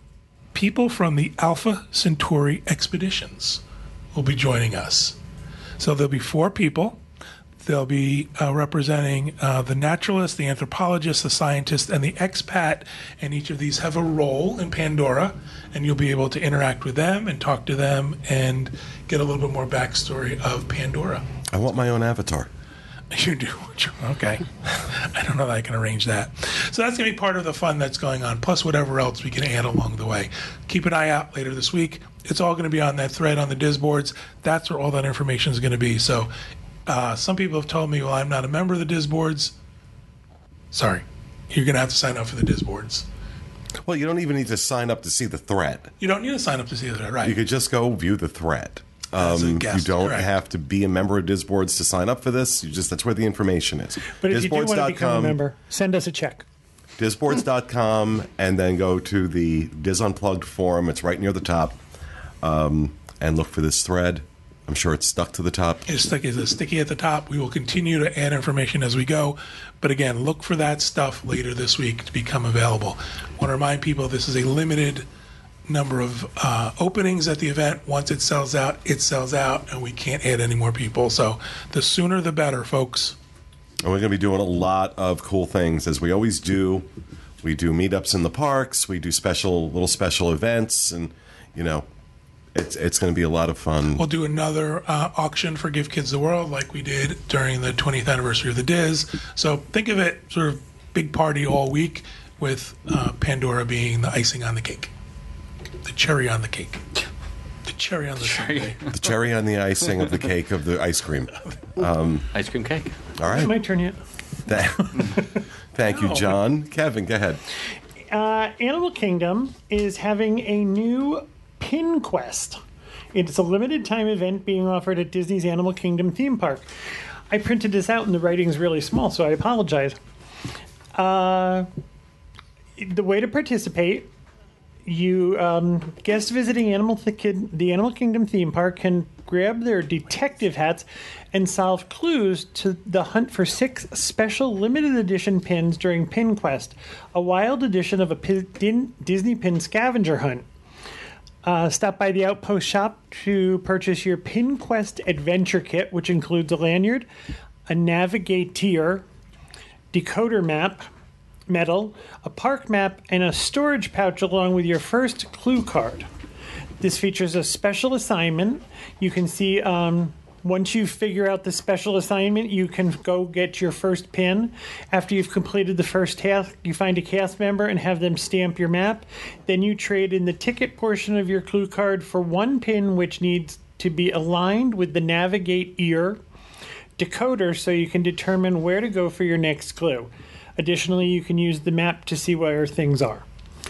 people from the Alpha Centauri expeditions will be joining us. So there'll be four people. They'll be uh, representing uh, the naturalist, the anthropologist, the scientist, and the expat. And each of these have a role in Pandora. And you'll be able to interact with them and talk to them and get a little bit more backstory of Pandora. I want my own avatar. You do? Okay. I don't know that I can arrange that. So that's going to be part of the fun that's going on, plus whatever else we can add along the way. Keep an eye out later this week. It's all going to be on that thread on the Diz boards. That's where all that information is going to be. So uh, some people have told me, well, I'm not a member of the Diz boards. Sorry. You're going to have to sign up for the Diz boards. Well, you don't even need to sign up to see the thread. You don't need to sign up to see the thread, right? You could just go view the thread. As a Um, guest, you don't correct. have to be a member of Disboards to sign up for this. You just that's where the information is. But if you do want to become a Disboards.com, member, send us a check. Disboards dot com, and then go to the Diz Unplugged forum. It's right near the top. Um, and look for this thread. I'm sure it's stuck to the top. It's sticky, it's sticky at the top. We will continue to add information as we go. But again, look for that stuff later this week to become available. I want to remind people this is a limited number of uh, openings at the event. Once it sells out, it sells out, and we can't add any more people. So the sooner the better, folks. And we're going to be doing a lot of cool things, as we always do. We do meetups in the parks. We do special, little special events, and you know, it's it's going to be a lot of fun. We'll do another uh, auction for Give Kids the World, like we did during the twentieth anniversary of the Diz. So think of it sort of big party all week, with uh, Pandora being the icing on the cake, the cherry on the cake, the cherry on the sundae. The cherry on the icing of the cake of the ice cream. Ice cream cake. All right. My turn yet. Th- Thank you, John. Kevin, go ahead. Uh, Animal Kingdom is having a new Pin Quest. It's a limited time event being offered at Disney's Animal Kingdom theme park. I printed this out and the writing's really small, so I apologize. Uh, the way to participate, you um, guests visiting Animal Th- the Animal Kingdom theme park can grab their detective hats and solve clues to the hunt for six special limited edition pins during Pin Quest, a wild edition of a pin, Disney pin scavenger hunt. Uh, stop by the Outpost shop to purchase your Pin Quest Adventure Kit, which includes a lanyard, a navigator, decoder map, medal, a park map, and a storage pouch along with your first clue card. This features a special assignment. You can see um, once you figure out the special assignment, you can go get your first pin. After you've completed the first task, you find a cast member and have them stamp your map. Then you trade in the ticket portion of your clue card for one pin, which needs to be aligned with the navigate ear decoder so you can determine where to go for your next clue. Additionally, you can use the map to see where things are.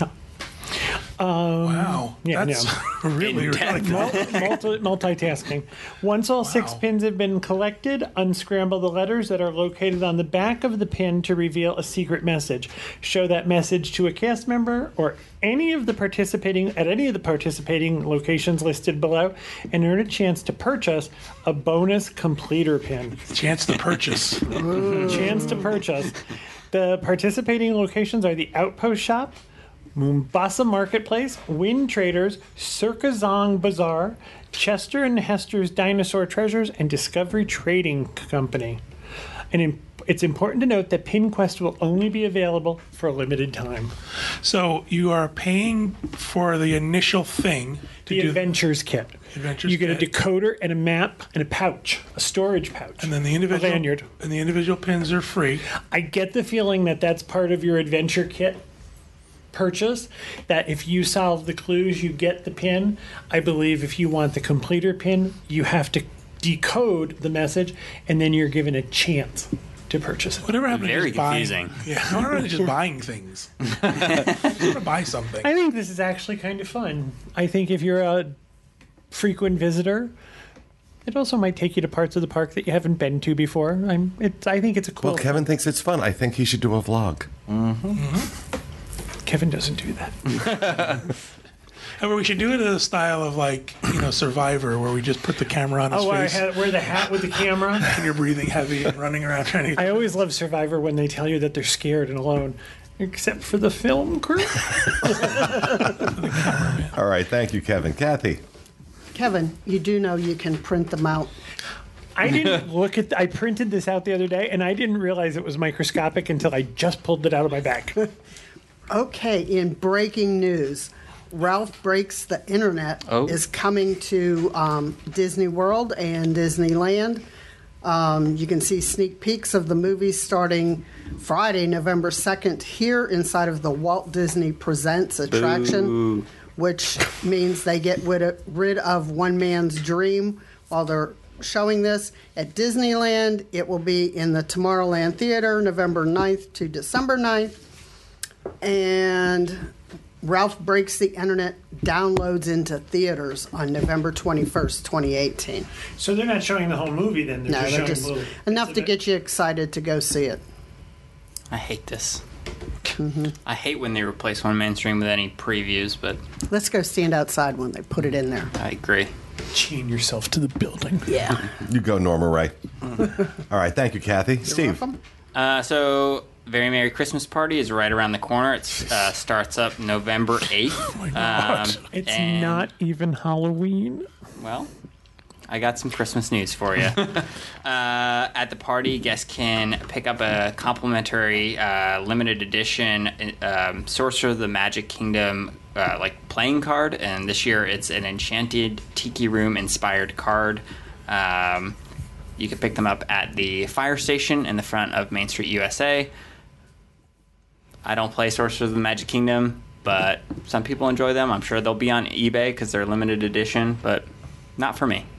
Um, Wow. Yeah, That's yeah. really, really Mul- multi- multitasking. Once all six Wow. pins have been collected, unscramble the letters that are located on the back of the pin to reveal a secret message. Show that message to a cast member or any of the participating at any of the participating locations listed below, and earn a chance to purchase a bonus completer pin. chance to purchase. Chance to purchase. The participating locations are the Outpost Shop, Mombasa Marketplace, Wind Traders, Circazong Bazaar, Chester and Hester's Dinosaur Treasures, and Discovery Trading Company. And in, it's important to note that Pin Quest will only be available for a limited time. So you are paying for the initial thing to The do, Adventures Kit. Adventures you get a Kit. decoder and a map and a pouch, a storage pouch. and then the a individual lanyard. and the individual pins are free. I get the feeling that that's part of your Adventure Kit purchase, that if you solve the clues, you get the pin. I believe if you want the completer pin, you have to decode the message, and then you're given a chance to purchase it. Whatever happened Very to just buying? confusing. Yeah, whatever happened to just buying things? I want to buy something. I think this is actually kind of fun. I think if you're a frequent visitor, it also might take you to parts of the park that you haven't been to before. I'm. It's. I think it's a cool. Well, Kevin thinks it's fun. I think he should do a vlog. Kevin doesn't do that. However, we should do it in a style of like, you know, Survivor, where we just put the camera on his Oh, I face had, wear the hat with the camera. and you're breathing heavy and running around trying to. I always love Survivor when they tell you that they're scared and alone, except for the film crew. All right. Thank you, Kevin. Kathy. Kevin, you do know you can print them out. I didn't look at. I printed this out the other day, and I didn't realize it was microscopic until I just pulled it out of my bag. Okay, in breaking news, Ralph Breaks the Internet Oh. is coming to um, Disney World and Disneyland. Um, you can see sneak peeks of the movie starting Friday, November second, here inside of the Walt Disney Presents attraction, which means they get rid of, rid of one man's dream while they're showing this. At Disneyland, it will be in the Tomorrowland Theater, November ninth to December ninth. And Ralph Breaks the Internet downloads into theaters on November twenty-first, twenty eighteen. So they're not showing the whole movie, then? They're No, just they're showing just little enough bits to of it? get you excited to go see it. I hate this. I hate when they replace one man's dream with any previews, but Let's go stand outside when they put it in there. I agree. Chain yourself to the building. Yeah. You go, Norma Ray. All right. Thank you, Kathy. Steve. Welcome. Uh, so Very Merry Christmas Party is right around the corner. It uh, starts up November eighth. Oh my God. Um, It's and- not even Halloween. Well, I got some Christmas news for you. uh, at the party, guests can pick up a complimentary uh, limited edition um, Sorcerer of the Magic Kingdom uh, like playing card, and this year it's an Enchanted Tiki Room inspired card. Um, you can pick them up at the fire station in the front of Main Street U S A. I don't play Sorcerer of the Magic Kingdom, but some people enjoy them. I'm sure they'll be on eBay because they're limited edition, but not for me.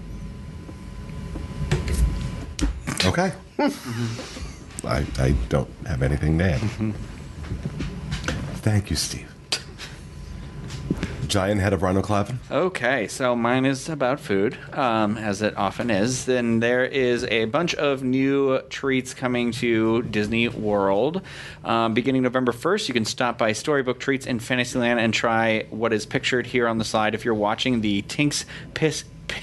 Okay. I, I don't have anything to add. Thank you, Steve. Giant head of Rhino Clavin. Okay, so mine is about food, um, as it often is. Then there is a bunch of new treats coming to Disney World. Um, beginning November first, you can stop by Storybook Treats in Fantasyland and try what is pictured here on the slide. If you're watching the Tinks Piss...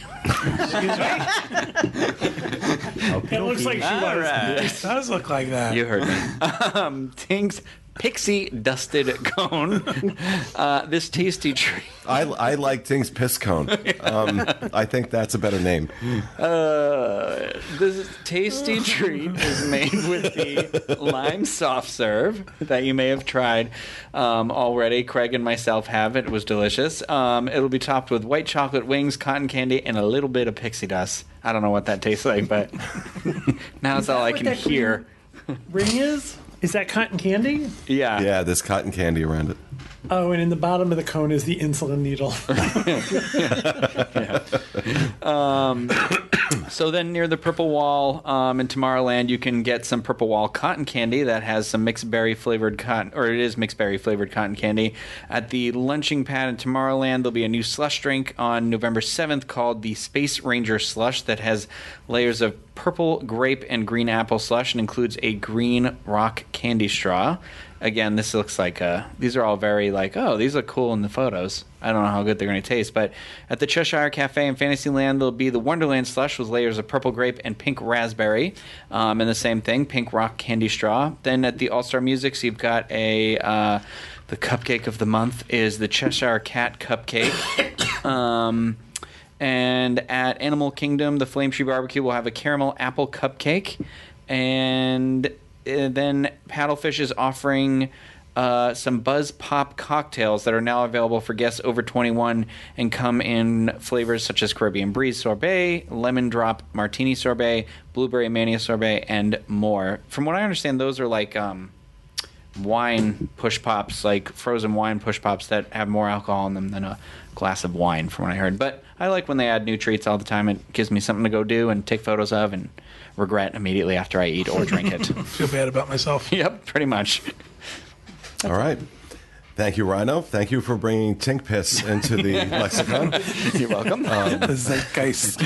It looks like she All was. right. It does look like that. You heard me. um, Tinks Pixie Dusted Cone. Uh, this tasty treat. I, I like Ting's Piss Cone. Um, I think that's a better name. Uh, this tasty treat is made with the lime soft serve that you may have tried um, already. Craig and myself have it. It was delicious. Um, it'll be topped with white chocolate wings, cotton candy, and a little bit of pixie dust. I don't know what that tastes like, but now it's all I what can that hear. Ring is? Is that cotton candy? Yeah. Yeah, there's cotton candy around it. Oh, and in the bottom of the cone is the insulin needle. So then near the Purple Wall um, in Tomorrowland, you can get some Purple Wall cotton candy that has some mixed berry flavored cotton, or it is mixed berry flavored cotton candy. At the lunching pad in Tomorrowland, there'll be a new slush drink on November seventh called the Space Ranger Slush that has layers of purple grape and green apple slush and includes a green rock candy straw. Again, this looks like uh, these are all very like, oh, these look cool in the photos. I don't know how good they're going to taste, but at the Cheshire Cafe in Fantasyland, there'll be the Wonderland Slush with layers of purple grape and pink raspberry, um, and the same thing, pink rock candy straw. Then at the All Star Musics, you've got a uh, the cupcake of the month is the Cheshire Cat Cupcake. um, and at Animal Kingdom, the Flame Tree Barbecue will have a caramel apple cupcake, and uh, then Paddlefish is offering uh, some Buzz Pop cocktails that are now available for guests over twenty-one and come in flavors such as Caribbean Breeze Sorbet, Lemon Drop Martini Sorbet, Blueberry Mania Sorbet, and more. From what I understand, those are like um, wine push pops, like frozen wine push pops that have more alcohol in them than a glass of wine, from what I heard. But I like when they add new treats all the time. It gives me something to go do and take photos of and regret immediately after I eat or drink it. Feel bad about myself. Yep, pretty much. All right. Thank you, Rhino. Thank you for bringing Tink Piss into the lexicon. You're welcome. The zeitgeist.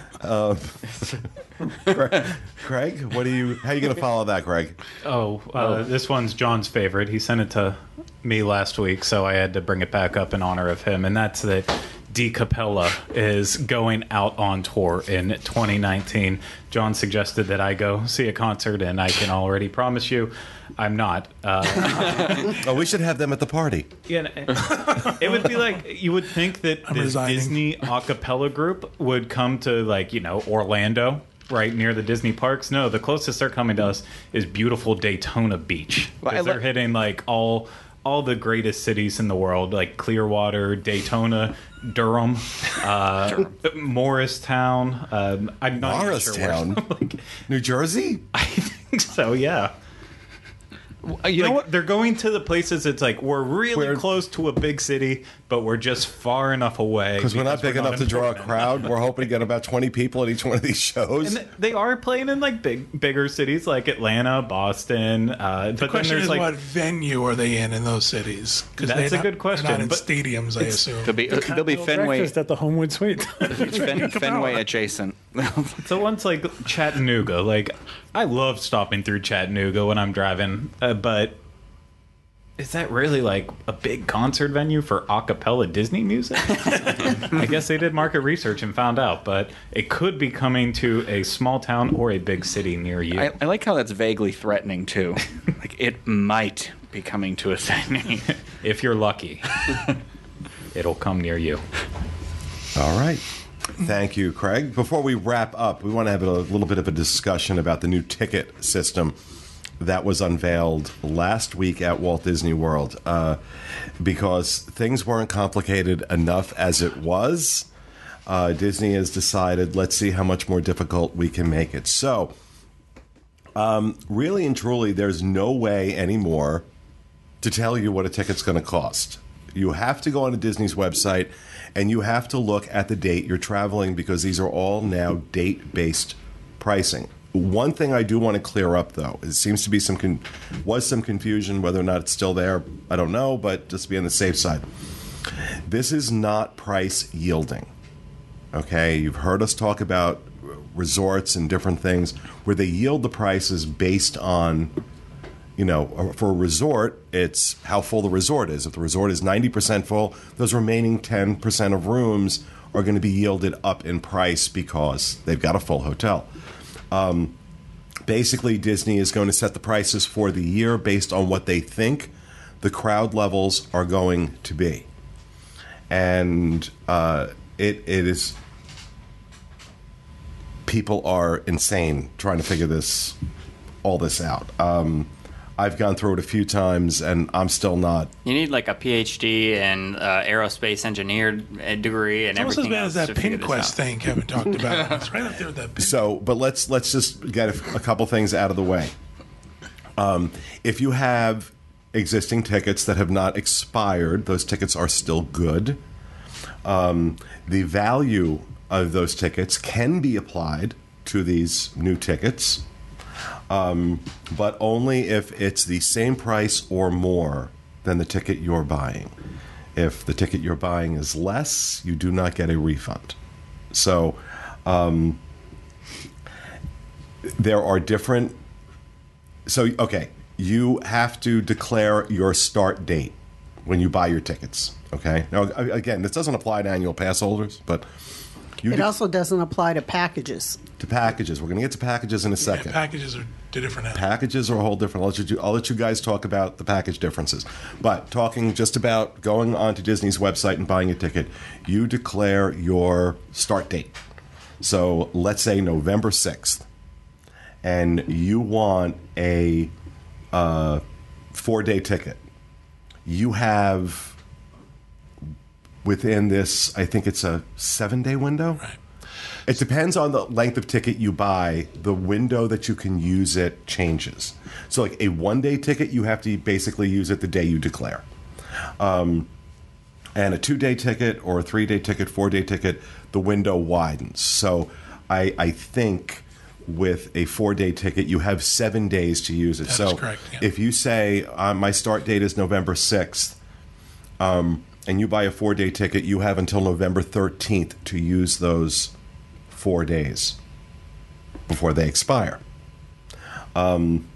Craig, what do you? How are you going to follow that, Craig? Oh, uh, this one's John's favorite. He sent it to me last week, so I had to bring it back up in honor of him, and that's that D Capella is going out on tour in twenty nineteen. John suggested that I go see a concert, and I can already promise you I'm not. Uh, Oh, we should have them at the party. Yeah, it would be like you would think that I'm this resigning. Disney a cappella group would come to, like, you know, Orlando, right near the Disney parks. No, the closest they're coming to us is beautiful Daytona Beach. Well, I Because they're lo- hitting like all all the greatest cities in the world, like Clearwater, Daytona, Durham, uh, Morristown. Um, I'm not even sure where- Morristown, like, New Jersey. I think so. Yeah. You know Like, what? they're going to the places. It's like we're really We're- close to a big city, but we're just far enough away Because we're not big enough to draw a important. crowd. We're hoping to get about twenty people at each one of these shows. And they are playing in like big, bigger cities like Atlanta, Boston. Uh, but The then question there's is, like what venue are they in in those cities? 'Cause That's they're a good not- question, They're not in but stadiums, I assume. There'll be, there'll be Fenway, Breakfast at the Homewood Suite. Fen, Fenway adjacent. so once like Chattanooga. Like I love stopping through Chattanooga when I'm driving, uh, but is that really like a big concert venue for a cappella Disney music? I guess they did market research and found out, but it could be coming to a small town or a big city near you. I, I like how that's vaguely threatening too. Like it might be coming to a city. If you're lucky, it'll come near you. All right. Thank you, Craig. Before we wrap up, we want to have a little bit of a discussion about the new ticket system that was unveiled last week at Walt Disney World, uh, because things weren't complicated enough as it was. Uh, Disney has decided, let's see how much more difficult we can make it. So, um, really and truly, there's no way anymore to tell you what a ticket's going to cost. You have to go on to Disney's website, and you have to look at the date you're traveling, because these are all now date-based pricing. One thing I do want to clear up, though, it seems to be some con- was some confusion. Whether or not it's still there, I don't know, but just to be on the safe side. This is not price yielding. Okay, you've heard us talk about resorts and different things where they yield the prices based on, you know, for a resort, it's how full the resort is. If the resort is ninety percent full, those remaining ten percent of rooms are going to be yielded up in price because they've got a full hotel. Um, basically, Disney is going to set the prices for the year based on what they think the crowd levels are going to be. And uh, it it is... people are insane trying to figure this all this out. Um, I've gone through it a few times, and I'm still not. You need like a P H D and uh, aerospace engineer degree and It's almost as everything bad else as that to figure this PinQuest out. thing Kevin talked about. It's right up there with that pin. So, but let's let's just get a, a couple things out of the way. Um, if you have existing tickets that have not expired, those tickets are still good. Um, the value of those tickets can be applied to these new tickets, um, but only if it's the same price or more than the ticket you're buying. If the ticket you're buying is less, you do not get a refund. So um, there are different... So, okay, you have to declare your start date when you buy your tickets, okay? Now, again, this doesn't apply to annual pass holders, but... You It do, also doesn't apply to packages. to packages. We're going to get to packages in a Yeah, second. packages are different now. Packages are a whole different. I'll let, you, I'll let you guys talk about the package differences. But talking just about going onto Disney's website and buying a ticket, you declare your start date. So let's say November sixth, and you want a uh, four-day ticket. You have... within this, I think it's a seven-day window. Right. It depends on the length of ticket you buy. The window that you can use it changes. So, like a one-day ticket, you have to basically use it the day you declare. Um, and a two-day ticket or a three-day ticket, four-day ticket, the window widens. So, I, I think with a four-day ticket, you have seven days to use it. That so, is correct, yeah. if you say uh, my start date is November sixth, um, and you buy a four-day ticket, you have until November thirteenth to use those four days before they expire. Um,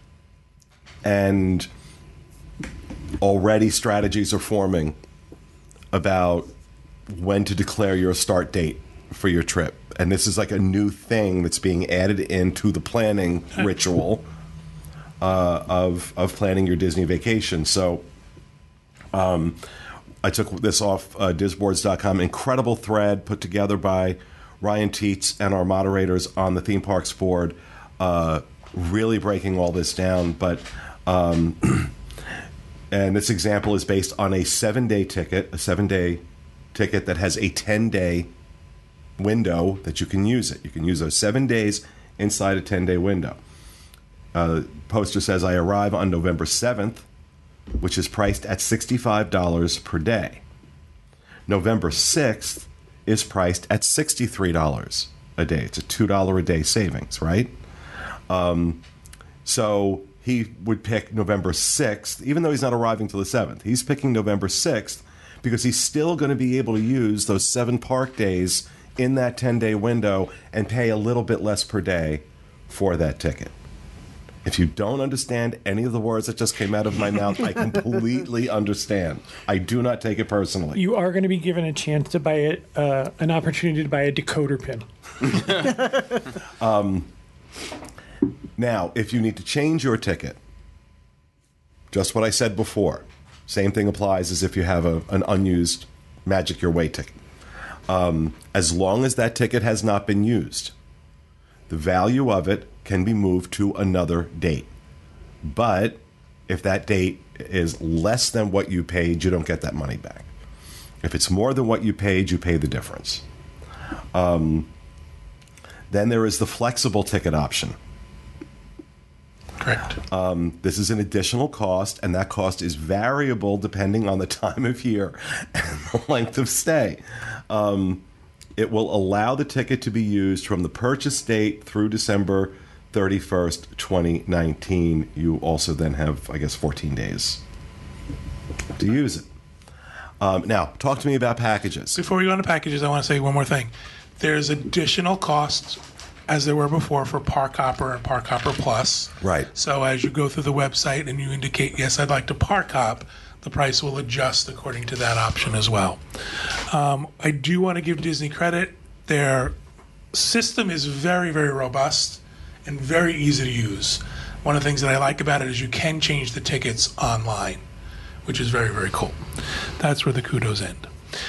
and already strategies are forming about when to declare your start date for your trip. And this is like a new thing that's being added into the planning ritual uh, of, of planning your Disney vacation. So... Um, I took this off uh, disboards dot com. Incredible thread put together by Ryan Teets and our moderators on the theme parks board, uh, really breaking all this down. But um, and this example is based on a seven-day ticket, a seven-day ticket that has a ten-day window that you can use it. You can use those seven days inside a ten-day window. Uh, poster says, I arrive on November seventh, which is priced at sixty-five dollars per day. November sixth is priced at sixty-three dollars a day. It's a two dollars a day savings, right? Um, so he would pick November sixth, even though he's not arriving till the seventh. He's picking November sixth because he's still going to be able to use those seven park days in that ten-day window and pay a little bit less per day for that ticket. If you don't understand any of the words that just came out of my mouth, I completely understand. I do not take it personally. You are going to be given a chance to buy it, uh, an opportunity to buy a decoder pin. um, now, if you need to change your ticket, just what I said before, same thing applies as if you have a, an unused Magic Your Way ticket. Um, as long as that ticket has not been used, the value of it can be moved to another date. But if that date is less than what you paid, you don't get that money back. If it's more than what you paid, you pay the difference. Um, then there is the flexible ticket option. Correct. Um, this is an additional cost, and that cost is variable depending on the time of year and the length of stay. Um, it will allow the ticket to be used from the purchase date through December thirty-first, twenty nineteen. You also then have, I guess, fourteen days to use it. Um, now, talk to me about packages. Before we go into packages, I want to say one more thing. There's additional costs, as there were before, for Park Hopper and Park Hopper Plus. Right. So as you go through the website and you indicate, yes, I'd like to Park Hop, the price will adjust according to that option as well. Um, I do want to give Disney credit. Their system is very, very robust and very easy to use. One of the things that I like about it is you can change the tickets online, which is very, very cool. That's where the kudos end.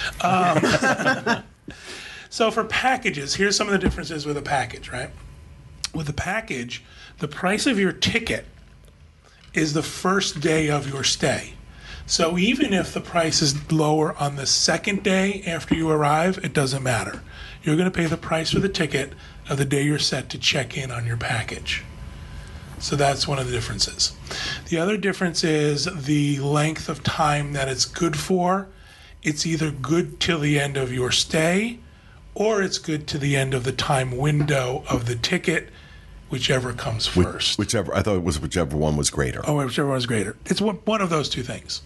Um, so for packages, here's some of the differences with a package, right? With a package, the price of your ticket is the first day of your stay. So even if the price is lower on the second day after you arrive, it doesn't matter. You're going to pay the price for the ticket of the day you're set to check in on your package. So that's one of the differences. The other difference is the length of time that it's good for. It's either good till the end of your stay, or it's good to the end of the time window of the ticket, whichever comes first. Which, whichever, I thought it was whichever one was greater. Oh, whichever one was greater. It's one, one of those two things.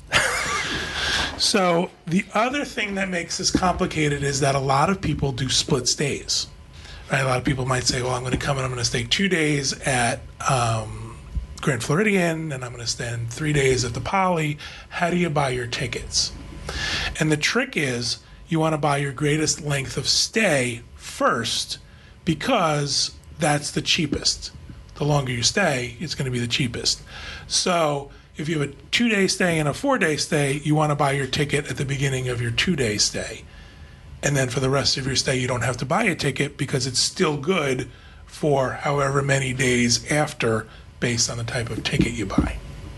So the other thing that makes this complicated is that a lot of people do split stays. Right? A lot of people might say, well, I'm going to come and I'm going to stay two days at um, Grand Floridian, and I'm going to spend three days at the Poly. How do you buy your tickets? And the trick is you want to buy your greatest length of stay first, because that's the cheapest. The longer you stay, it's going to be the cheapest. So if you have a two-day stay and a four-day stay, you want to buy your ticket at the beginning of your two-day stay. And then for the rest of your stay, you don't have to buy a ticket because it's still good for however many days after, based on the type of ticket you buy.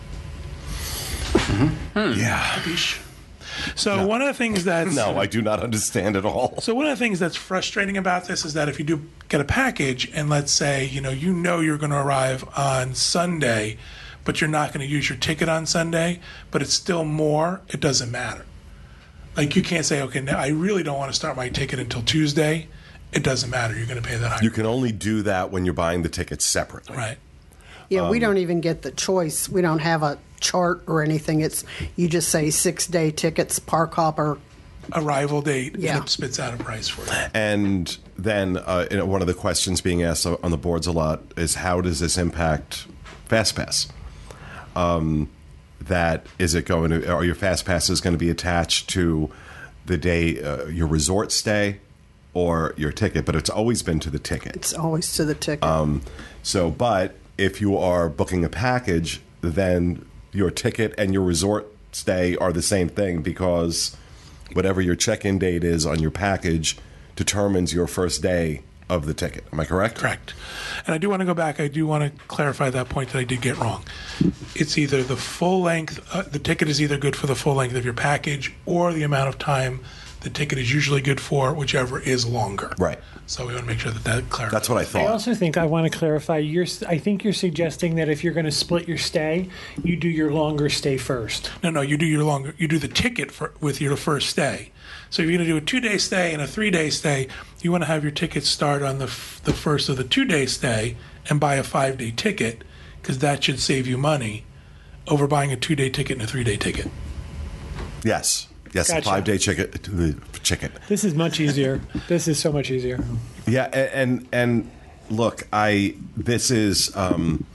Mm-hmm. Yeah. So no. one of the things that's... No, I do not understand at all. So one of the things that's frustrating about this is that if you do get a package and let's say, you know, you know you're going to arrive on Sunday, but you're not going to use your ticket on Sunday, but it's still more, it doesn't matter. Like you can't say, okay, now I really don't want to start my ticket until Tuesday. It doesn't matter. You're going to pay that higher. You can only do that when you're buying the tickets separately. Right. Yeah, Um, we don't even get the choice. We don't have a chart or anything. It's you just say six-day tickets, Park Hopper. Arrival date, Yeah. and it spits out a price for you. And then uh, you know, one of the questions being asked on the boards a lot is how does this impact FastPass? Um, that is it going to, are your fast passes going to be attached to the day uh, your resort stay or your ticket? But it's always been to the ticket. It's always to the ticket. Um, so, but if you are booking a package, then your ticket and your resort stay are the same thing, because whatever your check-in date is on your package determines your first day of the ticket. Am I correct? Correct. And I do want to go back. I do want to clarify that point that I did get wrong. It's either the full length, uh, the ticket is either good for the full length of your package or the amount of time the ticket is usually good for, whichever is longer. Right. So we want to make sure that that clarifies. That's what I I thought. also think I want to clarify. You're, I think you're suggesting that if you're going to split your stay, you do your longer stay first. No, no, you do your longer, you do the ticket for, with your first stay. So if you're going to do a two-day stay and a three-day stay, you want to have your ticket start on the f- the first of the two-day stay and buy a five-day ticket, because that should save you money over buying a two-day ticket and a three-day ticket. Yes. Yes, Gotcha. a five-day ticket. The ticket. This is much easier. This is so much easier. Yeah, a- and and look, I this is um,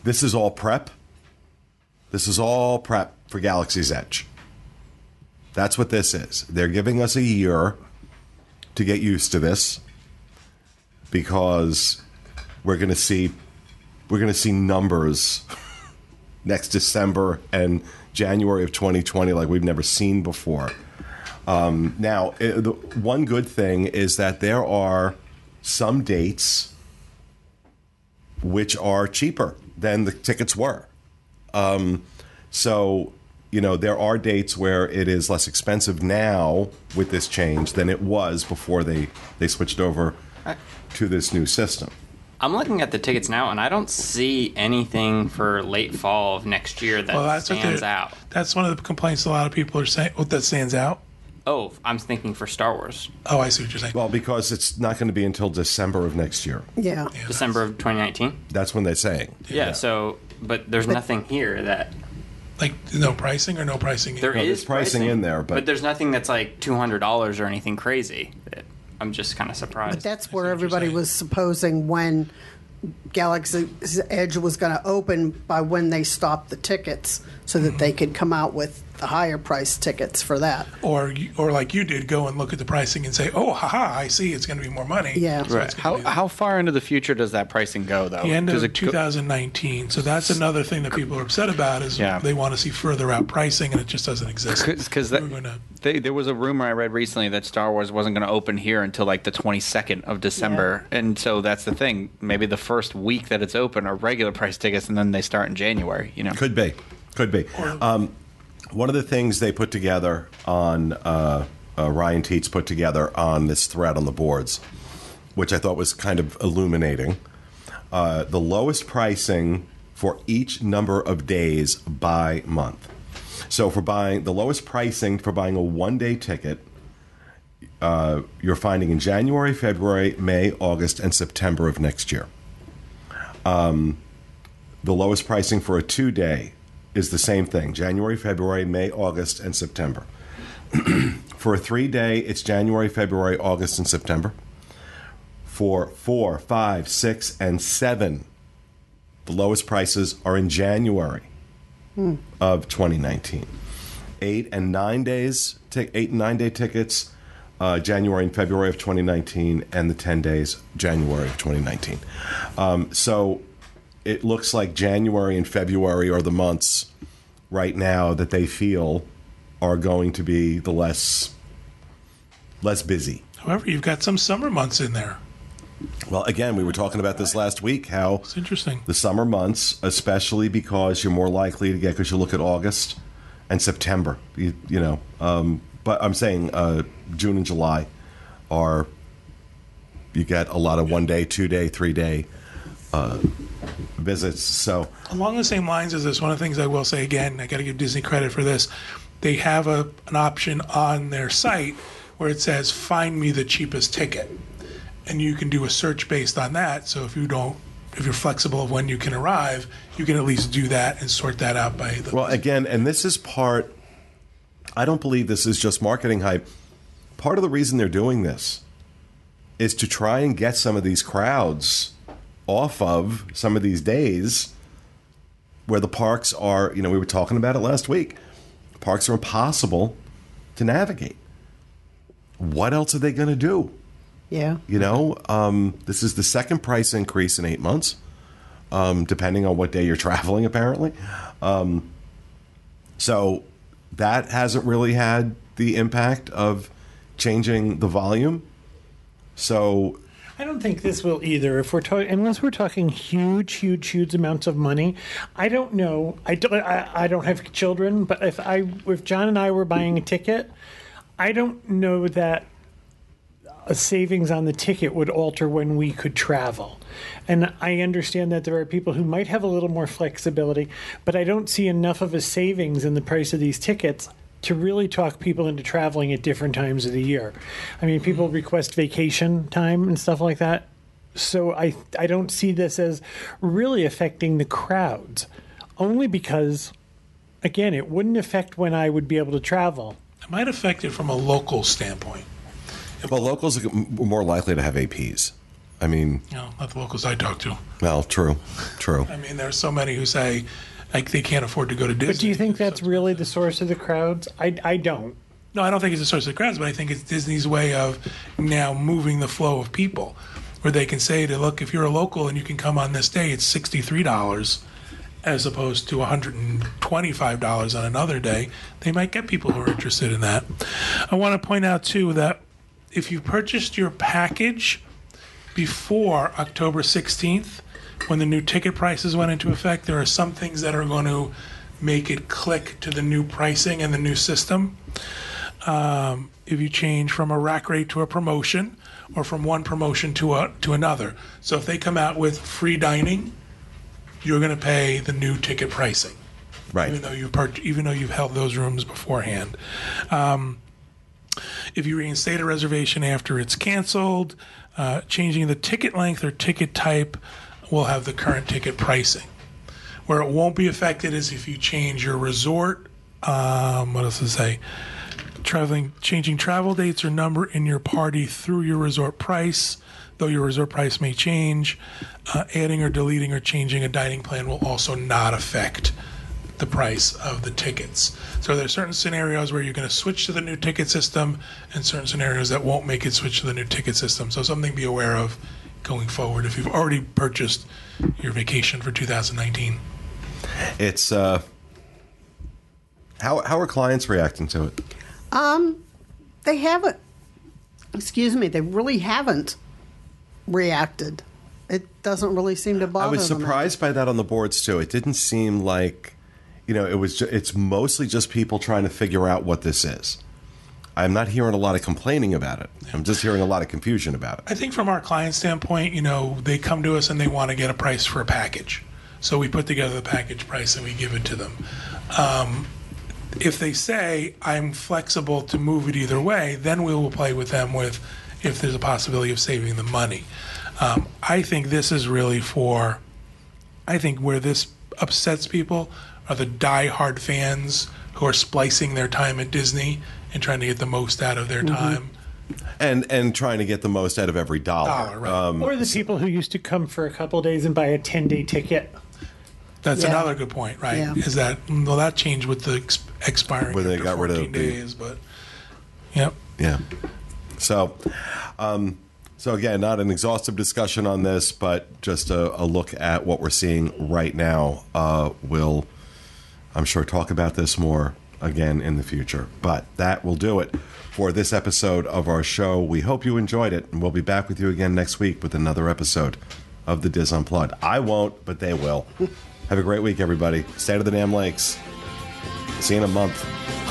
this is all prep. This is all prep for Galaxy's Edge. That's what this is. They're giving us a year to get used to this because we're going to see we're going to see numbers next December and January of twenty twenty like we've never seen before. Um, now, it, the one good thing is that there are some dates which are cheaper than the tickets were. Um, so, you know, there are dates where it is less expensive now with this change than it was before they, they switched over to this new system. I'm looking at the tickets now, and I don't see anything for late fall of next year that Well, that's what stands they're- out. That's one of the complaints a lot of people are saying. What that stands out? Oh, I'm thinking for Star Wars, Oh, I see what you're saying. Well, because it's not going to be until December of next year. Yeah. Yeah, December of twenty nineteen. That's when they're saying. Yeah, so, but there's nothing here that Like no pricing or no pricing? there No, is there's pricing in there, but- there's nothing that's like two hundred dollars or anything crazy. That I'm just kind of surprised. But that's where what you're everybody saying. was supposing when Galaxy's Edge was going to open by when they stopped the tickets so that they could come out with the higher price tickets for that. Or you- or like you did, go and look at the pricing and say, oh, haha, I see, it's going to be more money. Yeah. So Right. it's gonna How be the- how far into the future does that pricing go, though? the end Does of it go- twenty nineteen. So that's another thing that people are upset about is Yeah. they want to see further out pricing, and it just doesn't exist. Because We're gonna- they, there was a rumor I read recently that Star Wars wasn't going to open here until like the twenty-second of December, and so that's the thing. Maybe the first week that it's open are regular price tickets, and then they start in January. You know, Could be. Could be. Um, one of the things they put together on, uh, uh, Ryan Teets put together on this thread on the boards, which I thought was kind of illuminating, uh, the lowest pricing for each number of days by month. So for buying, the lowest pricing for buying a one-day ticket, uh, you're finding in January, February, May, August, and September of next year. Um, the lowest pricing for a two-day is the same thing, January, February, May, August, and September. For a three-day, it's January, February, August, and September. For four, five, six, and seven, the lowest prices are in January of twenty nineteen. Eight and nine days, t- eight and nine day tickets, uh, January and February of twenty nineteen, and the ten days, January of twenty nineteen. Um, so it looks like January and February are the months right now that they feel are going to be the less less busy. However, you've got some summer months in there. Well, again, we were talking about this last week, how It's interesting. the summer months, especially because you're more likely to get, because you look at August and September, you, you know, um, but I'm saying uh, June and July are, you get a lot of one day, two day, three day uh, visits. So Along the same lines as this, one of the things I will say again, I got to give Disney credit for this. They have a an option on their site where it says "Find me the cheapest ticket," and you can do a search based on that. So if you don't, if you're flexible of when you can arrive, you can at least do that and sort that out by the. Well, again, and this is part, I don't believe this is just marketing hype. Part of the reason they're doing this is to try and get some of these crowds off of some of these days where the parks are, you know, we were talking about it last week. Parks are impossible to navigate. What else are they going to do? Yeah. You know, um, this is the second price increase in eight months, um, depending on what day you're traveling, apparently. Um, so that hasn't really had the impact of changing the volume. So I don't think this will either. If we're talking, unless we're talking huge, huge, huge amounts of money, I don't know. I don't. I, I don't have children, but if I, if John and I were buying a ticket, I don't know that a savings on the ticket would alter when we could travel. And I understand that there are people who might have a little more flexibility, but I don't see enough of a savings in the price of these tickets to really talk people into traveling at different times of the year. I mean, people request vacation time and stuff like that. So I I don't see this as really affecting the crowds, only because, again, it wouldn't affect when I would be able to travel. It might affect it from a local standpoint. well, locals are m- more likely to have A Ps. I mean, You know, not the locals I talk to. well, true, true. I mean, there's so many who say like they can't afford to go to Disney. But do you think that's really the source of the crowds? I, I don't. No, I don't think it's a source of crowds, but I think it's Disney's way of now moving the flow of people, where they can say to look, if you're a local and you can come on this day, it's sixty-three dollars as opposed to one hundred twenty-five dollars on another day. They might get people who are interested in that. I want to point out too that if you purchased your package before October sixteenth, when the new ticket prices went into effect, there are some things that are going to make it click to the new pricing and the new system. Um, if you change from a rack rate to a promotion, or from one promotion to a to another. So if they come out with free dining, you're going to pay the new ticket pricing, Right. even though you per- even though you've held those rooms beforehand. Um, if you reinstate a reservation after it's canceled, uh, changing the ticket length or ticket type will have the current ticket pricing. Where it won't be affected is if you change your resort. Um, what else does it say? Traveling, changing travel dates or number in your party through your resort price, though your resort price may change. Uh, adding or deleting or changing a dining plan will also not affect the price of the tickets. So there are certain scenarios where you're going to switch to the new ticket system, and certain scenarios that won't make it switch to the new ticket system. So something to be aware of going forward if you've already purchased your vacation for two thousand nineteen. It's uh, how how are clients reacting to it? Um, they haven't. Excuse me. They really haven't reacted. It doesn't really seem to bother I was them. surprised by that on the boards too. It didn't seem like, you know, it was. Ju- it's mostly just people trying to figure out what this is. I'm not hearing a lot of complaining about it. I'm just hearing a lot of confusion about it. I think from our client standpoint, you know, they come to us and they want to get a price for a package. So we put together the package price and we give it to them. Um, if they say, I'm flexible to move it either way, then we will play with them with if there's a possibility of saving them money. Um, I think this is really for, I think where this upsets people are the die-hard fans who are splicing their time at Disney and trying to get the most out of their time. And and trying to get the most out of every dollar. Dollar, right. Um, Or the people who used to come for a couple days and buy a ten-day ticket. That's Yeah. another good point, right? Yeah. Is that, well, that changed with the ex- expiring When they after got rid of fourteen the- days, but, yep. Yeah. So, um, so again, not an exhaustive discussion on this, but just a, a look at what we're seeing right now. Uh, we'll, I'm sure, talk about this more again in the future. But that will do it for this episode of our show. We hope you enjoyed it, and we'll be back with you again next week with another episode of the Diz Unplugged. I won't, but they will. Have a great week, everybody. Stay out of the damn lakes. See you in a month.